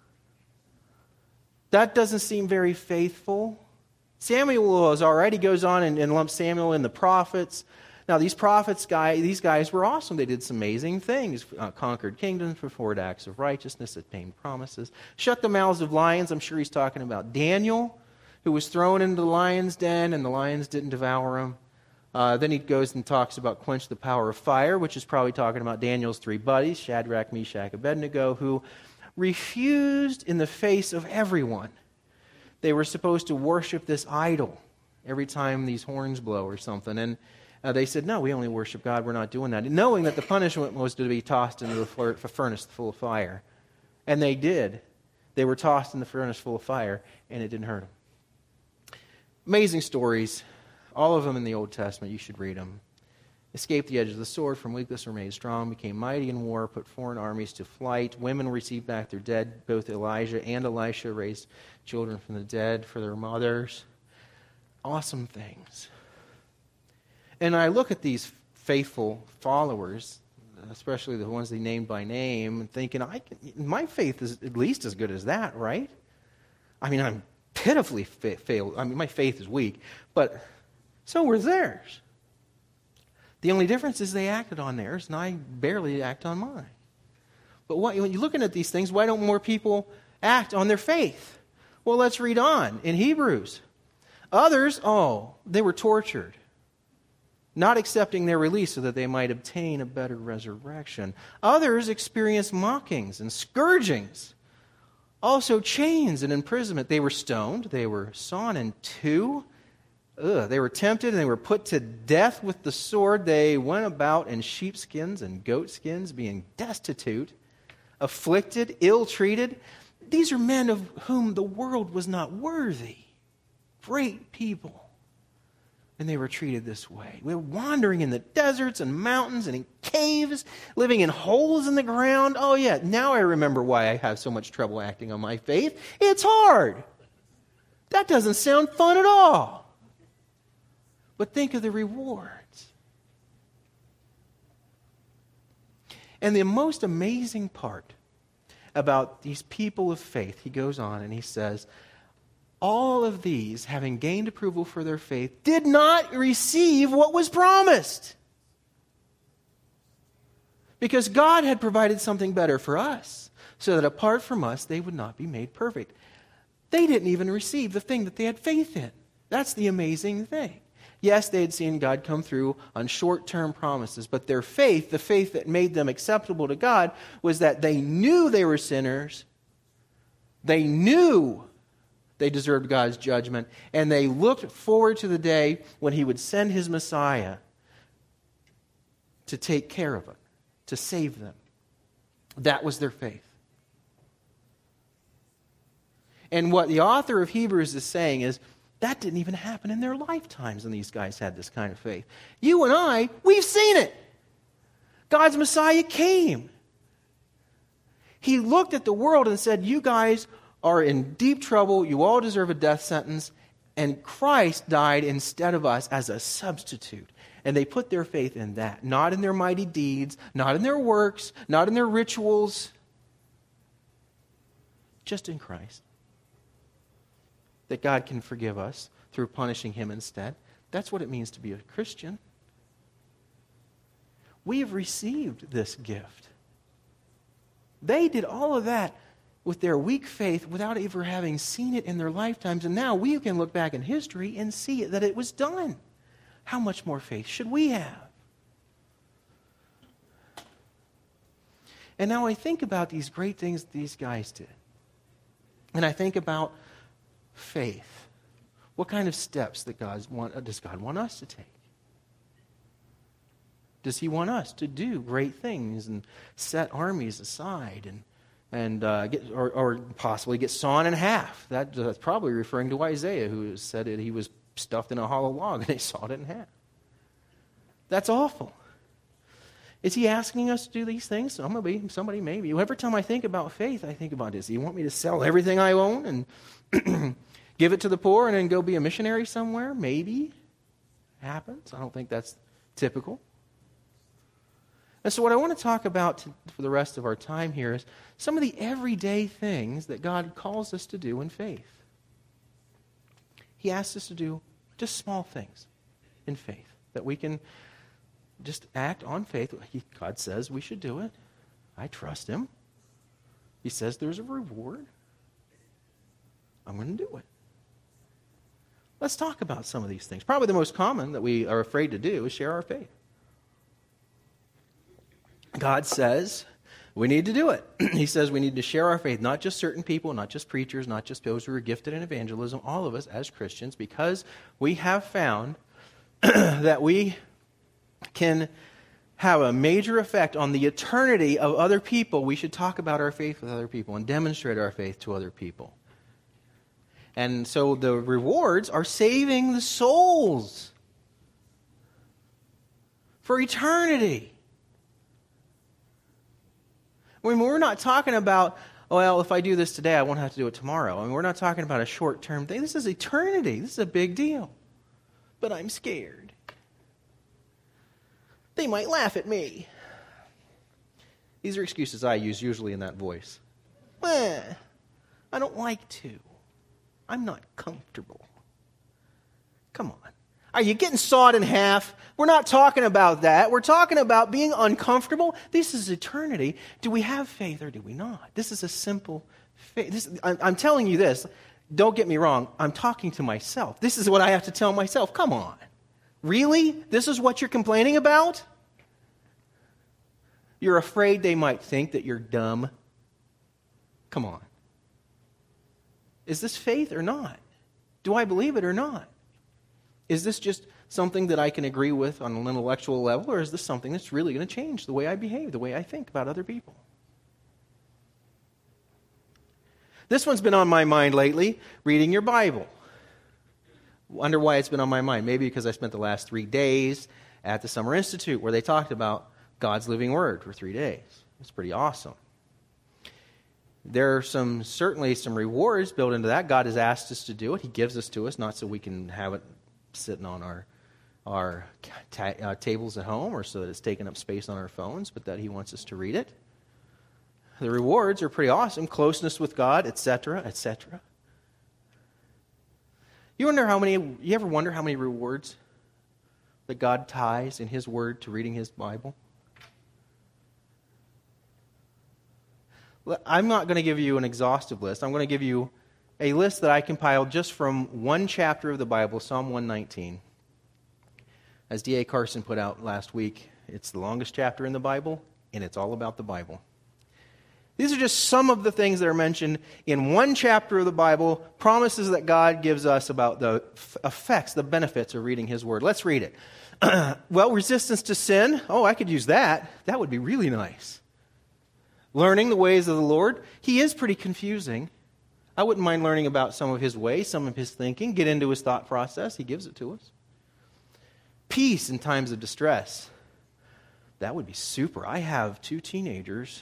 [SPEAKER 1] That doesn't seem very faithful. Samuel is already goes on and, and lumps Samuel in the prophets. Now, these prophets, guy, these guys were awesome. They did some amazing things. Uh, conquered kingdoms, performed acts of righteousness, obtained promises. Shut the mouths of lions. I'm sure he's talking about Daniel, who was thrown into the lion's den, and the lions didn't devour him. Uh, then he goes and talks about quench the power of fire, which is probably talking about Daniel's three buddies, Shadrach, Meshach, Abednego, who refused in the face of everyone. They were supposed to worship this idol every time these horns blow or something. And uh, they said, no, we only worship God. We're not doing that. And knowing that the punishment was to be tossed into the furnace full of fire. And they did. They were tossed in the furnace full of fire, and it didn't hurt them. Amazing stories. All of them in the Old Testament. You should read them. Escaped the edge of the sword, from weakness were made strong, became mighty in war, put foreign armies to flight. Women received back their dead. Both Elijah and Elisha raised children from the dead for their mothers. Awesome things. And I look at these faithful followers, especially the ones they named by name, thinking, I can, my faith is at least as good as that, right? I mean, I'm pitifully fa- failed. I mean, my faith is weak, but so were theirs. The only difference is they acted on theirs, and I barely act on mine. But what, when you're looking at these things, why don't more people act on their faith? Well, let's read on in Hebrews. Others, oh, they were tortured, not accepting their release so that they might obtain a better resurrection. Others experienced mockings and scourgings, also chains and imprisonment. They were stoned, they were sawn in two. Ugh, they were tempted and they were put to death with the sword. They went about in sheepskins and goatskins, being destitute, afflicted, ill-treated. These are men of whom the world was not worthy. Great people. And they were treated this way. We were wandering in the deserts and mountains and in caves, living in holes in the ground. Oh yeah, now I remember why I have so much trouble acting on my faith. It's hard. That doesn't sound fun at all. But think of the rewards. And the most amazing part about these people of faith, he goes on and he says, all of these, having gained approval for their faith, did not receive what was promised. Because God had provided something better for us, so that apart from us, they would not be made perfect. They didn't even receive the thing that they had faith in. That's the amazing thing. Yes, they had seen God come through on short-term promises, but their faith, the faith that made them acceptable to God, was that they knew they were sinners, they knew they deserved God's judgment, and they looked forward to the day when He would send His Messiah to take care of it, to save them. That was their faith. And what the author of Hebrews is saying is, that didn't even happen in their lifetimes when these guys had this kind of faith. You and I, we've seen it. God's Messiah came. He looked at the world and said, you guys are in deep trouble. You all deserve a death sentence. And Christ died instead of us as a substitute. And they put their faith in that. Not in their mighty deeds, not in their works, not in their rituals. Just in Christ. That God can forgive us through punishing Him instead. That's what it means to be a Christian. We have received this gift. They did all of that with their weak faith without ever having seen it in their lifetimes. And now we can look back in history and see that it was done. How much more faith should we have? And now I think about these great things that these guys did. And I think about faith. What kind of steps that God's want, does God want us to take? Does he want us to do great things and set armies aside and and uh, get or, or possibly get sawn in half? That, that's probably referring to Isaiah, who said that he was stuffed in a hollow log and they sawed it in half. That's awful. Is he asking us to do these things? Somebody, somebody maybe. Every time I think about faith, I think about, does he want me to sell everything I own and give it to the poor and then go be a missionary somewhere? Maybe. Happens. I don't think that's typical. And so what I want to talk about to, for the rest of our time here is some of the everyday things that God calls us to do in faith. He asks us to do just small things in faith that we can just act on faith. He, God says we should do it. I trust him. He says there's a reward. I'm going to do it. Let's talk about some of these things. Probably the most common that we are afraid to do is share our faith. God says we need to do it. He says we need to share our faith, not just certain people, not just preachers, not just those who are gifted in evangelism, all of us as Christians, because we have found that we can have a major effect on the eternity of other people. We should talk about our faith with other people and demonstrate our faith to other people. And so the rewards are saving the souls for eternity. I mean, we're not talking about, well, if I do this today, I won't have to do it tomorrow. I mean, we're not talking about a short-term thing. This is eternity. This is a big deal. But I'm scared. They might laugh at me. These are excuses I use usually in that voice. Eh, I don't like to. I'm not comfortable. Come on. Are you getting sawed in half? We're not talking about that. We're talking about being uncomfortable. This is eternity. Do we have faith or do we not? This is a simple faith. This, I'm, I'm telling you this. Don't get me wrong. I'm talking to myself. This is what I have to tell myself. Come on. Really? This is what you're complaining about? You're afraid they might think that you're dumb? Come on. Is this faith or not? Do I believe it or not? Is this just something that I can agree with on an intellectual level, or is this something that's really going to change the way I behave, the way I think about other people? This one's been on my mind lately, reading your Bible. Wonder why it's been on my mind. Maybe because I spent the last three days at the Summer Institute where they talked about God's living word for three days. It's pretty awesome. There are some certainly some rewards built into that. God has asked us to do it. He gives us to us, not so we can have it sitting on our our ta- uh, tables at home or so that it's taking up space on our phones, but that he wants us to read it. The rewards are pretty awesome. Closeness with God, et cetera, et cetera. You wonder how many, you ever wonder how many rewards that God ties in his word to reading his Bible? I'm not going to give you an exhaustive list. I'm going to give you a list that I compiled just from one chapter of the Bible, Psalm one nineteen. As D A Carson put out last week, it's the longest chapter in the Bible, and it's all about the Bible. These are just some of the things that are mentioned in one chapter of the Bible, promises that God gives us about the effects, the benefits of reading his word. Let's read it. Well, resistance to sin. Oh, I could use that. That would be really nice. Learning the ways of the Lord. He is pretty confusing. I wouldn't mind learning about some of his ways, some of his thinking, get into his thought process. He gives it to us. Peace in times of distress. That would be super. I have two teenagers.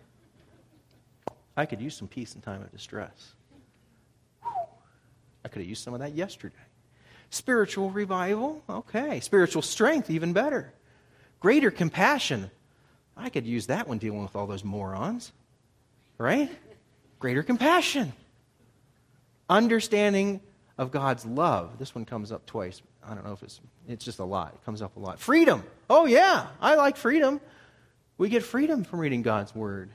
[SPEAKER 1] I could use some peace in time of distress. Whew. I could have used some of that yesterday. Spiritual revival. Okay. Spiritual strength, even better. Greater compassion. I could use that when dealing with all those morons. Right? Greater compassion. Understanding of God's love. This one comes up twice. I don't know if it's, it's just a lot. It comes up a lot. Freedom. Oh, yeah, I like freedom. We get freedom from reading God's word.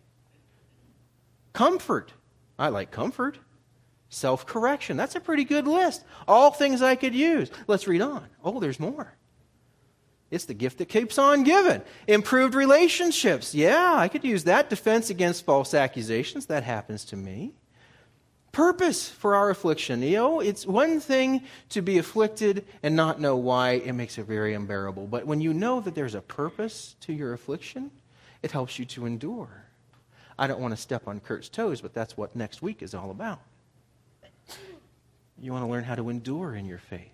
[SPEAKER 1] Comfort. I like comfort. Self-correction. That's a pretty good list. All things I could use. Let's read on. Oh, there's more. It's the gift that keeps on giving. Improved relationships. Yeah, I could use that. Defense against false accusations. That happens to me. Purpose for our affliction. You know, it's one thing to be afflicted and not know why. It makes it very unbearable. But when you know that there's a purpose to your affliction, it helps you to endure. I don't want to step on Kurt's toes, but that's what next week is all about. You want to learn how to endure in your faith.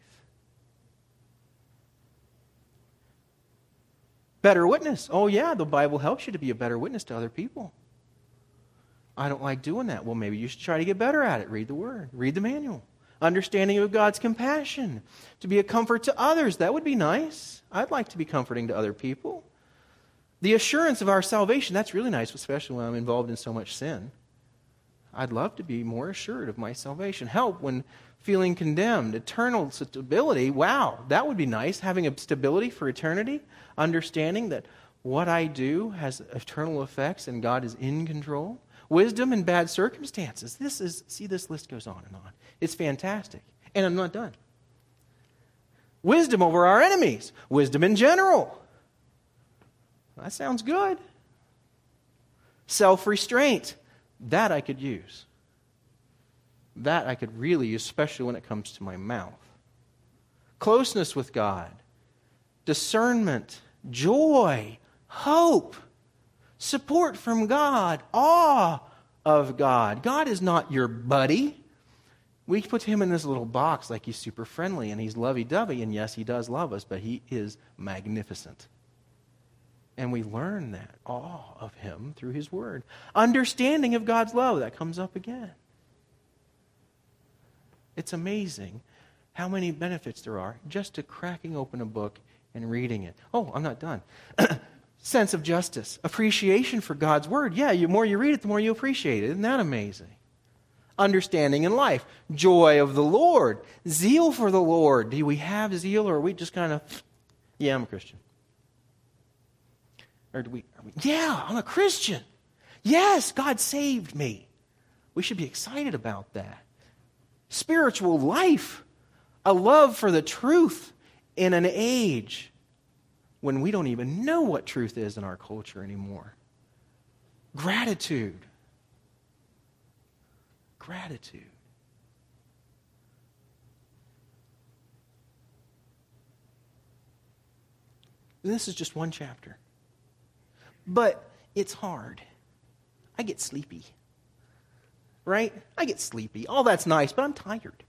[SPEAKER 1] Better witness. Oh yeah, the Bible helps you to be a better witness to other people. I don't like doing that. Well, maybe you should try to get better at it. Read the Word. Read the manual. Understanding of God's compassion. To be a comfort to others. That would be nice. I'd like to be comforting to other people. The assurance of our salvation. That's really nice, especially when I'm involved in so much sin. I'd love to be more assured of my salvation. Help when feeling condemned. Eternal stability. Wow, that would be nice. Having a stability for eternity. Understanding that what I do has eternal effects and God is in control. Wisdom in bad circumstances. This is, see, this list goes on and on. It's fantastic. And I'm not done. Wisdom over our enemies. Wisdom in general. That sounds good. Self-restraint. That I could use. That I could really use, especially when it comes to my mouth. Closeness with God. Discernment. Joy. Hope. Support from God. Awe of God. God is not your buddy. We put him in this little box like he's super friendly and he's lovey-dovey. And yes, he does love us, but he is magnificent. And we learn that awe of him through his word. Understanding of God's love. That comes up again. It's amazing how many benefits there are just to cracking open a book and reading it. Oh, I'm not done. Sense of justice. Appreciation for God's word. Yeah, the more you read it, the more you appreciate it. Isn't that amazing? Understanding in life. Joy of the Lord. Zeal for the Lord. Do we have zeal or are we just kind of, yeah, I'm a Christian? Or do we, are we, yeah, I'm a Christian. Yes, God saved me. We should be excited about that. Spiritual life. A love for the truth in an age when we don't even know what truth is in our culture anymore. Gratitude. Gratitude. And this is just one chapter. But it's hard. I get sleepy. Right? I get sleepy. All that's nice, but I'm tired.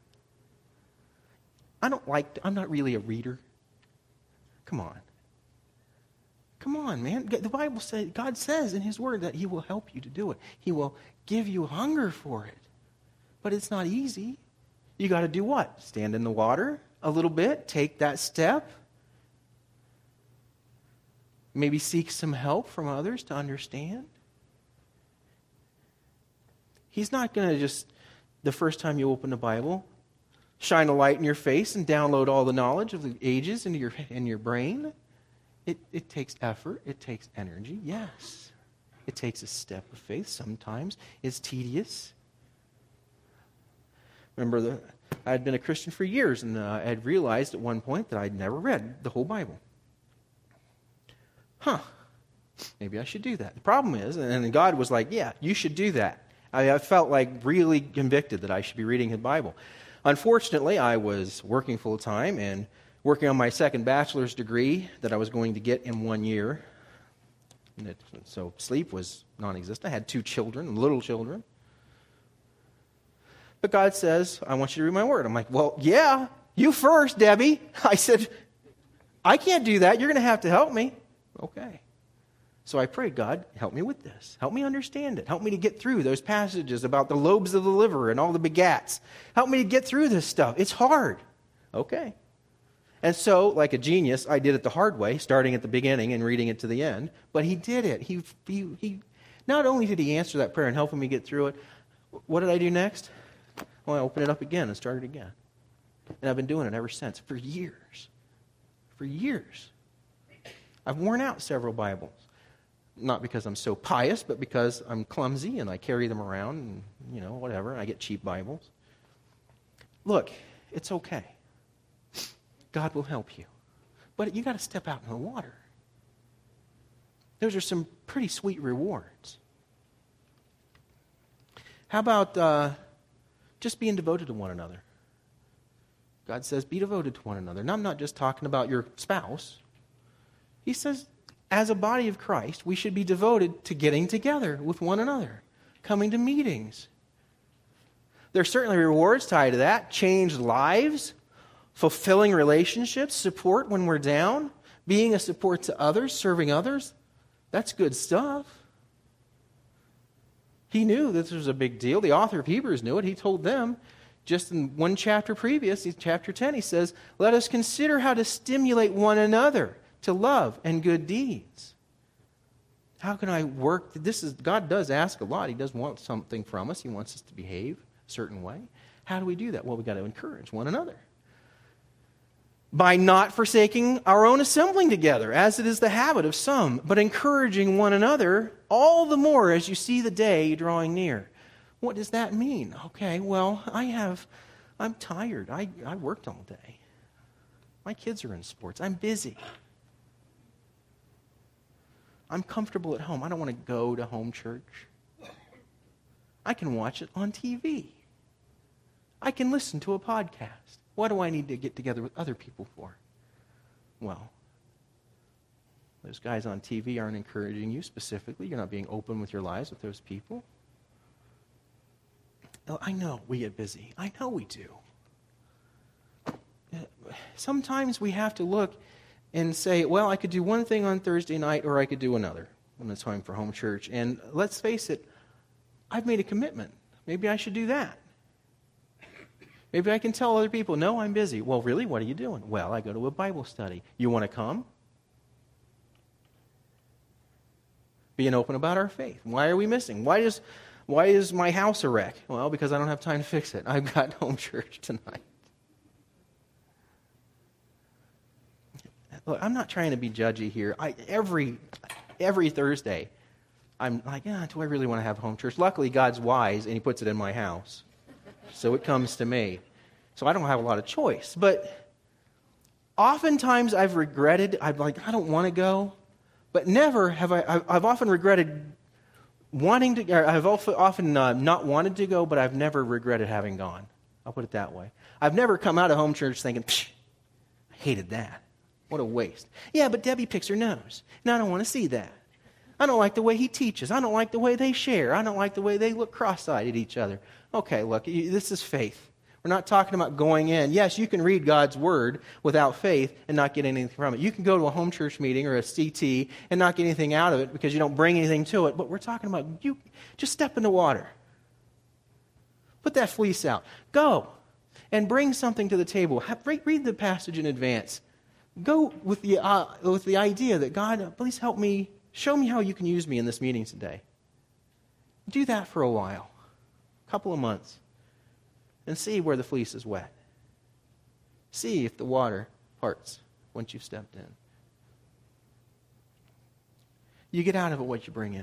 [SPEAKER 1] I don't like, I'm not really a reader. Come on. Come on, man. The Bible says, God says in his word that he will help you to do it. He will give you hunger for it. But it's not easy. You got to do what? Stand in the water a little bit, take that step. Maybe seek some help from others to understand. He's not going to just, the first time you open the Bible, shine a light in your face and download all the knowledge of the ages into your, in your brain. It, it takes effort. It takes energy. Yes. It takes a step of faith. Sometimes it's tedious. Remember, the, I had been a Christian for years, and uh, I had realized at one point that I'd never read the whole Bible. Huh. Maybe I should do that. The problem is, and God was like, yeah, you should do that. I, I felt like really convicted that I should be reading his Bible. Unfortunately, I was working full-time and working on my second bachelor's degree that I was going to get in one year. And it, so sleep was non-existent. I had two children, little children. But God says, I want you to read my word. I'm like, well, yeah, you first, Debbie. I said, I can't do that. You're going to have to help me. Okay. So I prayed, God, help me with this. Help me understand it. Help me to get through those passages about the lobes of the liver and all the begats. Help me to get through this stuff. It's hard. Okay. And so, like a genius, I did it the hard way, starting at the beginning and reading it to the end. But he did it. He, he, he not only did he answer that prayer and help me get through it, what did I do next? Well, I open it up again and start it again. And I've been doing it ever since, for years. For years. I've worn out several Bibles. Not because I'm so pious, but because I'm clumsy and I carry them around and, you know, whatever. I get cheap Bibles. Look, it's okay. God will help you. But you got to step out in the water. Those are some pretty sweet rewards. How about uh, just being devoted to one another? God says, be devoted to one another. And I'm not just talking about your spouse. He says, as a body of Christ, we should be devoted to getting together with one another, coming to meetings. There's certainly rewards tied to that. Changed lives, fulfilling relationships, support when we're down, being a support to others, serving others. That's good stuff. He knew this was a big deal. The author of Hebrews knew it. He told them, just in one chapter previous, chapter ten, he says, let us consider how to stimulate one another to love and good deeds. How can I work? This is God does ask a lot. He does want something from us. He wants us to behave a certain way. How do we do that? Well, we've got to encourage one another. By not forsaking our own assembling together, as it is the habit of some, but encouraging one another all the more as you see the day drawing near. What does that mean? Okay, well, I have, I'm tired. I, I worked all day. My kids are in sports. I'm busy. I'm comfortable at home. I don't want to go to home church. I can watch it on T V. I can listen to a podcast. What do I need to get together with other people for? Well, those guys on T V aren't encouraging you specifically. You're not being open with your lives with those people. I know we get busy. I know we do. Sometimes we have to look and say, well, I could do one thing on Thursday night or I could do another when it's time for home church. And let's face it, I've made a commitment. Maybe I should do that. Maybe I can tell other people, no, I'm busy. Well, really, what are you doing? Well, I go to a Bible study. You want to come? Being open about our faith. Why are we missing? Why does, why is my house a wreck? Well, because I don't have time to fix it. I've got home church tonight. Look, I'm not trying to be judgy here. I, every every Thursday, I'm like, ah, do I really want to have home church? Luckily, God's wise, and He puts it in my house. So it comes to me. So I don't have a lot of choice. But oftentimes I've regretted, I'm like, I don't want to go. But never have I, I've often regretted wanting to, or I've often uh, not wanted to go, but I've never regretted having gone. I'll put it that way. I've never come out of home church thinking, psh, I hated that. What a waste. Yeah, but Debbie picks her nose, and I don't want to see that. I don't like the way he teaches. I don't like the way they share. I don't like the way they look cross-eyed at each other. Okay, look, this is faith. We're not talking about going in. Yes, you can read God's Word without faith and not get anything from it. You can go to a home church meeting or a C T and not get anything out of it because you don't bring anything to it. But we're talking about you just step in the water. Put that fleece out. Go and bring something to the table. Have, read, read the passage in advance. Go with the uh, with the idea that, God, please help me. Show me how you can use me in this meeting today. Do that for a while, a couple of months, and see where the fleece is wet. See if the water parts once you've stepped in. You get out of it what you bring in.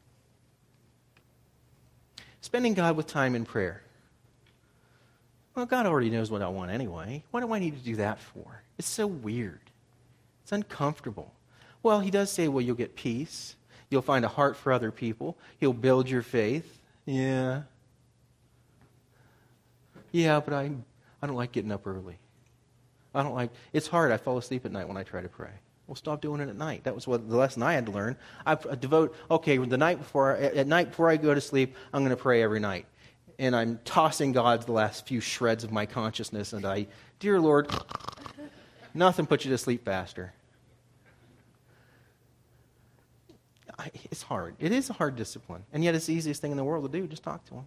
[SPEAKER 1] Spending God with time in prayer. Well, God already knows what I want anyway. What do I need to do that for? It's so weird. It's uncomfortable. Well, He does say, well, you'll get peace. You'll find a heart for other people. He'll build your faith. Yeah. Yeah, but I I don't like getting up early. I don't like, it's hard. I fall asleep at night when I try to pray. Well, stop doing it at night. That was what the lesson I had to learn. I devote, okay, the night before, at night before I go to sleep, I'm going to pray every night. And I'm tossing God the last few shreds of my consciousness, and I, dear Lord, nothing puts you to sleep faster. I, it's hard. It is a hard discipline. And yet it's the easiest thing in the world to do. Just talk to Him.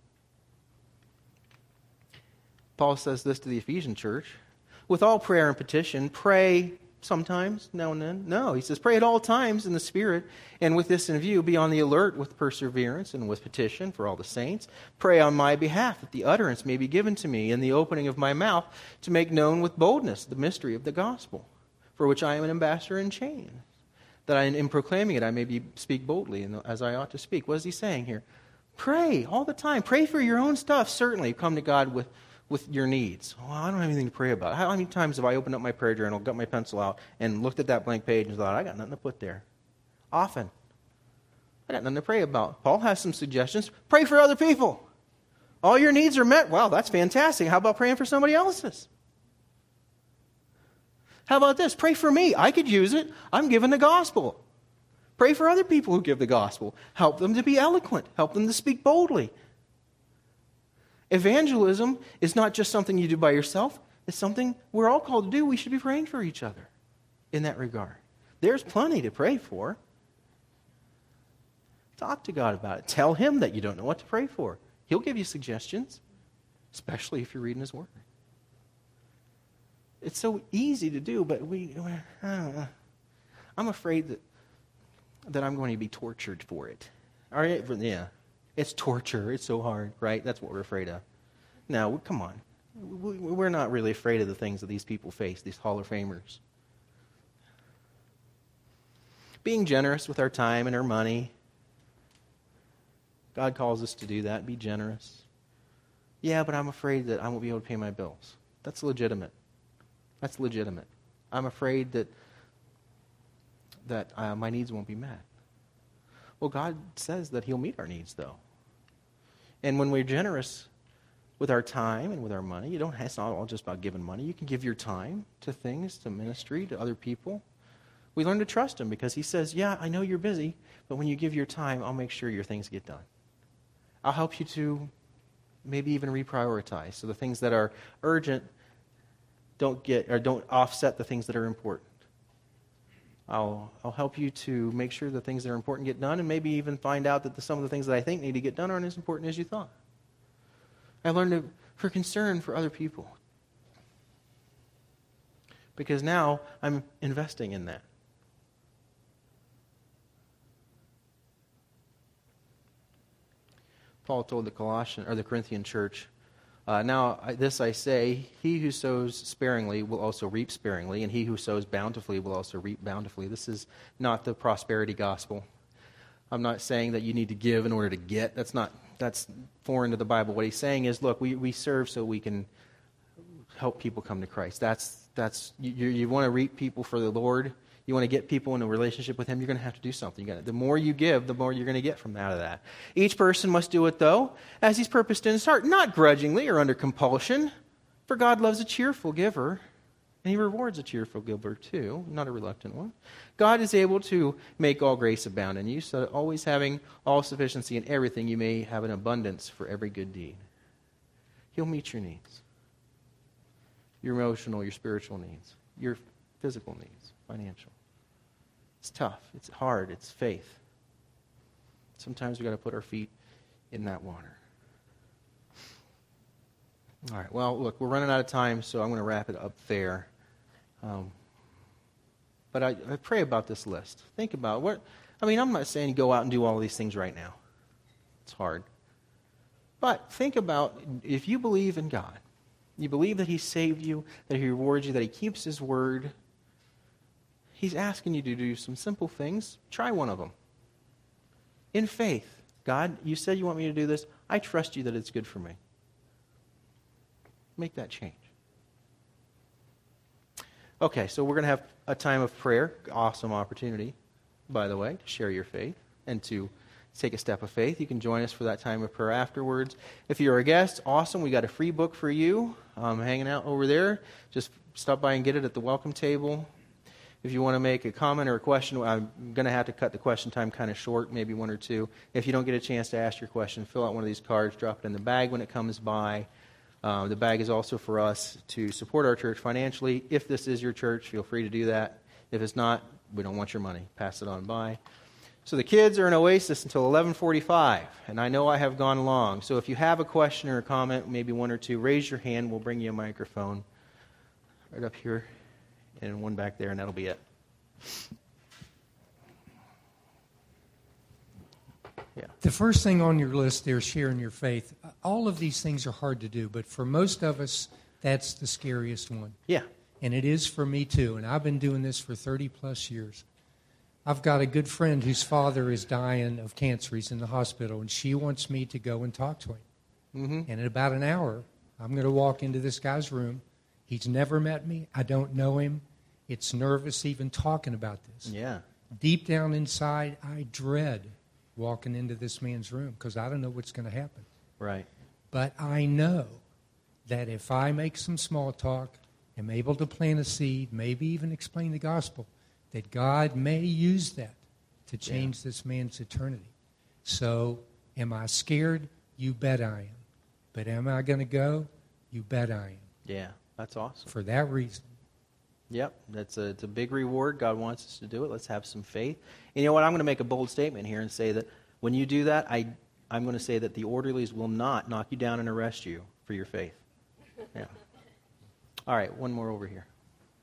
[SPEAKER 1] Paul says this to the Ephesian church. With all prayer and petition, pray sometimes, now and then. No, he says, pray at all times in the Spirit, and with this in view, be on the alert with perseverance and with petition for all the saints. Pray on my behalf that the utterance may be given to me in the opening of my mouth to make known with boldness the mystery of the gospel, for which I am an ambassador in chains, that I, in proclaiming it I may be, speak boldly and as I ought to speak. What is he saying here? Pray all the time. Pray for your own stuff, certainly. Come to God with with your needs. Well, I don't have anything to pray about. How many times have I opened up my prayer journal, got my pencil out, and looked at that blank page and thought, I got nothing to put there? Often. I got nothing to pray about. Paul has some suggestions. Pray for other people. All your needs are met. Wow, that's fantastic. How about praying for somebody else's? How about this? Pray for me. I could use it. I'm giving the gospel. Pray for other people who give the gospel. Help them to be eloquent. Help them to speak boldly. Evangelism is not just something you do by yourself. It's something we're all called to do. We should be praying for each other in that regard. There's plenty to pray for. Talk to God about it. Tell Him that you don't know what to pray for. He'll give you suggestions, especially if you're reading His Word. It's so easy to do, but we, I don't know. I'm afraid that, that I'm going to be tortured for it. All right? Yeah. It's torture. It's so hard, right? That's what we're afraid of. No, come on. We're not really afraid of the things that these people face, these Hall of Famers. Being generous with our time and our money. God calls us to do that. Be generous. Yeah, but I'm afraid that I won't be able to pay my bills. That's legitimate. That's legitimate. I'm afraid that that uh, my needs won't be met. Well, God says that He'll meet our needs, though. And when we're generous with our time and with our money, you don't. It's not all just about giving money. You can give your time to things, to ministry, to other people. We learn to trust Him because He says, yeah, I know you're busy, but when you give your time, I'll make sure your things get done. I'll help you to maybe even reprioritize. So the things that are urgent don't get or don't offset the things that are important. I'll I'll help you to make sure the things that are important get done, and maybe even find out that the, some of the things that I think need to get done aren't as important as you thought. I learned to, for concern for other people. Because now I'm investing in that. Paul told the Colossian or the Corinthian church, Uh, now, I, this I say, he who sows sparingly will also reap sparingly, and he who sows bountifully will also reap bountifully. This is not the prosperity gospel. I'm not saying that you need to give in order to get. That's not, that's foreign to the Bible. What he's saying is, look, we, we serve so we can help people come to Christ. That's, that's you, you want to reap people for the Lord. You want to get people in a relationship with Him, you're going to have to do something. You got to, the more you give, the more you're going to get from out of that. Each person must do it, though, as he's purposed in his heart, not grudgingly or under compulsion, for God loves a cheerful giver, and He rewards a cheerful giver, too, not a reluctant one. God is able to make all grace abound in you, so that always having all sufficiency in everything, you may have an abundance for every good deed. He'll meet your needs, your emotional, your spiritual needs, your physical needs, financial. It's tough. It's hard. It's faith. Sometimes we've got to put our feet in that water. All right. Well, look, we're running out of time, so I'm going to wrap it up there. Um, but I, I pray about this list. Think about what. I mean, I'm not saying go out and do all of these things right now. It's hard. But think about if you believe in God, you believe that He saved you, that He rewards you, that He keeps His word. He's asking you to do some simple things. Try one of them. In faith. God, you said you want me to do this. I trust you that it's good for me. Make that change. Okay, so we're going to have a time of prayer. Awesome opportunity, by the way, to share your faith and to take a step of faith. You can join us for that time of prayer afterwards. If you're a guest, awesome. We got a free book for you um, hanging out over there. Just stop by and get it at the welcome table. If you want to make a comment or a question, I'm going to have to cut the question time kind of short, maybe one or two. If you don't get a chance to ask your question, fill out one of these cards, drop it in the bag when it comes by. Uh, the bag is also for us to support our church financially. If this is your church, feel free to do that. If it's not, we don't want your money. Pass it on by. So the kids are in Oasis until eleven forty-five, and I know I have gone long. So if you have a question or a comment, maybe one or two, raise your hand. We'll bring you a microphone right up here and one back there, and that'll be it. Yeah.
[SPEAKER 2] The first thing on your list there, sharing your faith, all of these things are hard to do, but for most of us, that's the scariest one.
[SPEAKER 1] Yeah.
[SPEAKER 2] And it is for me too, and I've been doing this for thirty plus years. I've got a good friend whose father is dying of cancer. He's in the hospital, and she wants me to go and talk to him. Mm-hmm. And in about an hour, I'm going to walk into this guy's room. He's never met me. I don't know him. It's nervous even talking about this.
[SPEAKER 1] Yeah.
[SPEAKER 2] Deep down inside, I dread walking into this man's room because I don't know what's going to happen.
[SPEAKER 1] Right.
[SPEAKER 2] But I know that if I make some small talk, am able to plant a seed, maybe even explain the gospel, that God may use that to change yeah. this man's eternity. So, am I scared? You bet I am. But am I going to go? You bet I am.
[SPEAKER 1] Yeah, that's awesome.
[SPEAKER 2] For that reason.
[SPEAKER 1] Yep, that's a, it's a big reward. God wants us to do it. Let's have some faith. And you know what? I'm going to make a bold statement here and say that when you do that, I, I'm going to say that the orderlies will not knock you down and arrest you for your faith. Yeah. All right, one more over here.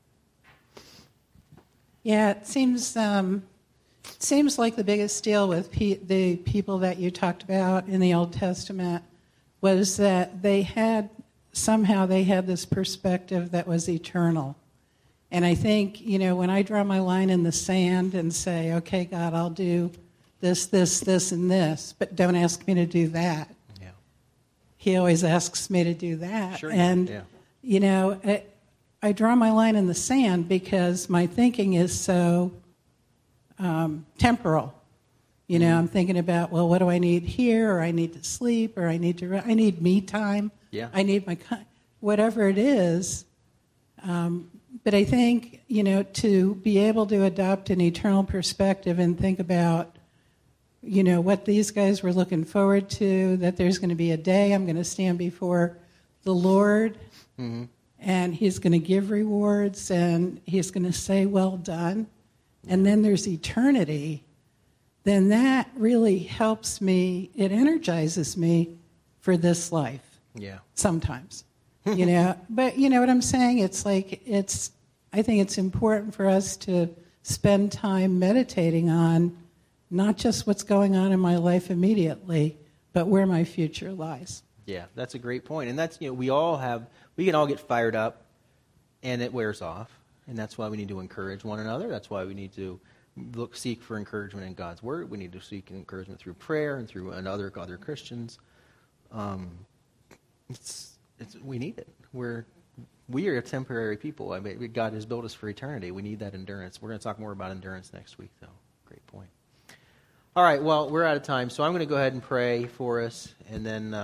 [SPEAKER 3] Yeah, it seems um, it seems like the biggest deal with pe- the people that you talked about in the Old Testament was that they had, somehow they had this perspective that was eternal. And I think, you know, when I draw my line in the sand and say, okay, God, I'll do this, this, this, and this, but don't ask me to do that.
[SPEAKER 1] Yeah.
[SPEAKER 3] He always asks me to do that.
[SPEAKER 1] Sure.
[SPEAKER 3] And,
[SPEAKER 1] yeah.
[SPEAKER 3] you know, it, I draw my line in the sand because my thinking is so um, temporal. You know, mm-hmm. I'm thinking about, well, what do I need here? Or I need to sleep, or I need to, re- I need me time.
[SPEAKER 1] Yeah.
[SPEAKER 3] I need my, whatever it is. Um, but I think, you know, to be able to adopt an eternal perspective and think about, you know, what these guys were looking forward to, that there's going to be a day I'm going to stand before the Lord. Mm-hmm. And he's going to give rewards, and he's going to say, well done. And then there's eternity. Then that really helps me. It energizes me for this life.
[SPEAKER 1] Yeah.
[SPEAKER 3] Sometimes. you know, but you know what I'm saying? It's like, it's, I think it's important for us to spend time meditating on not just what's going on in my life immediately, but where my future lies.
[SPEAKER 1] Yeah, that's a great point. And that's, you know, we all have, we can all get fired up and it wears off. And that's why we need to encourage one another. That's why we need to look, seek for encouragement in God's Word. We need to seek encouragement through prayer and through and other, other Christians. Um, it's, it's, we need it. We're, we are a temporary people. I mean, God has built us for eternity. We need that endurance. We're going to talk more about endurance next week, though. Great point. All right, well, we're out of time, so I'm going to go ahead and pray for us, and then... Uh,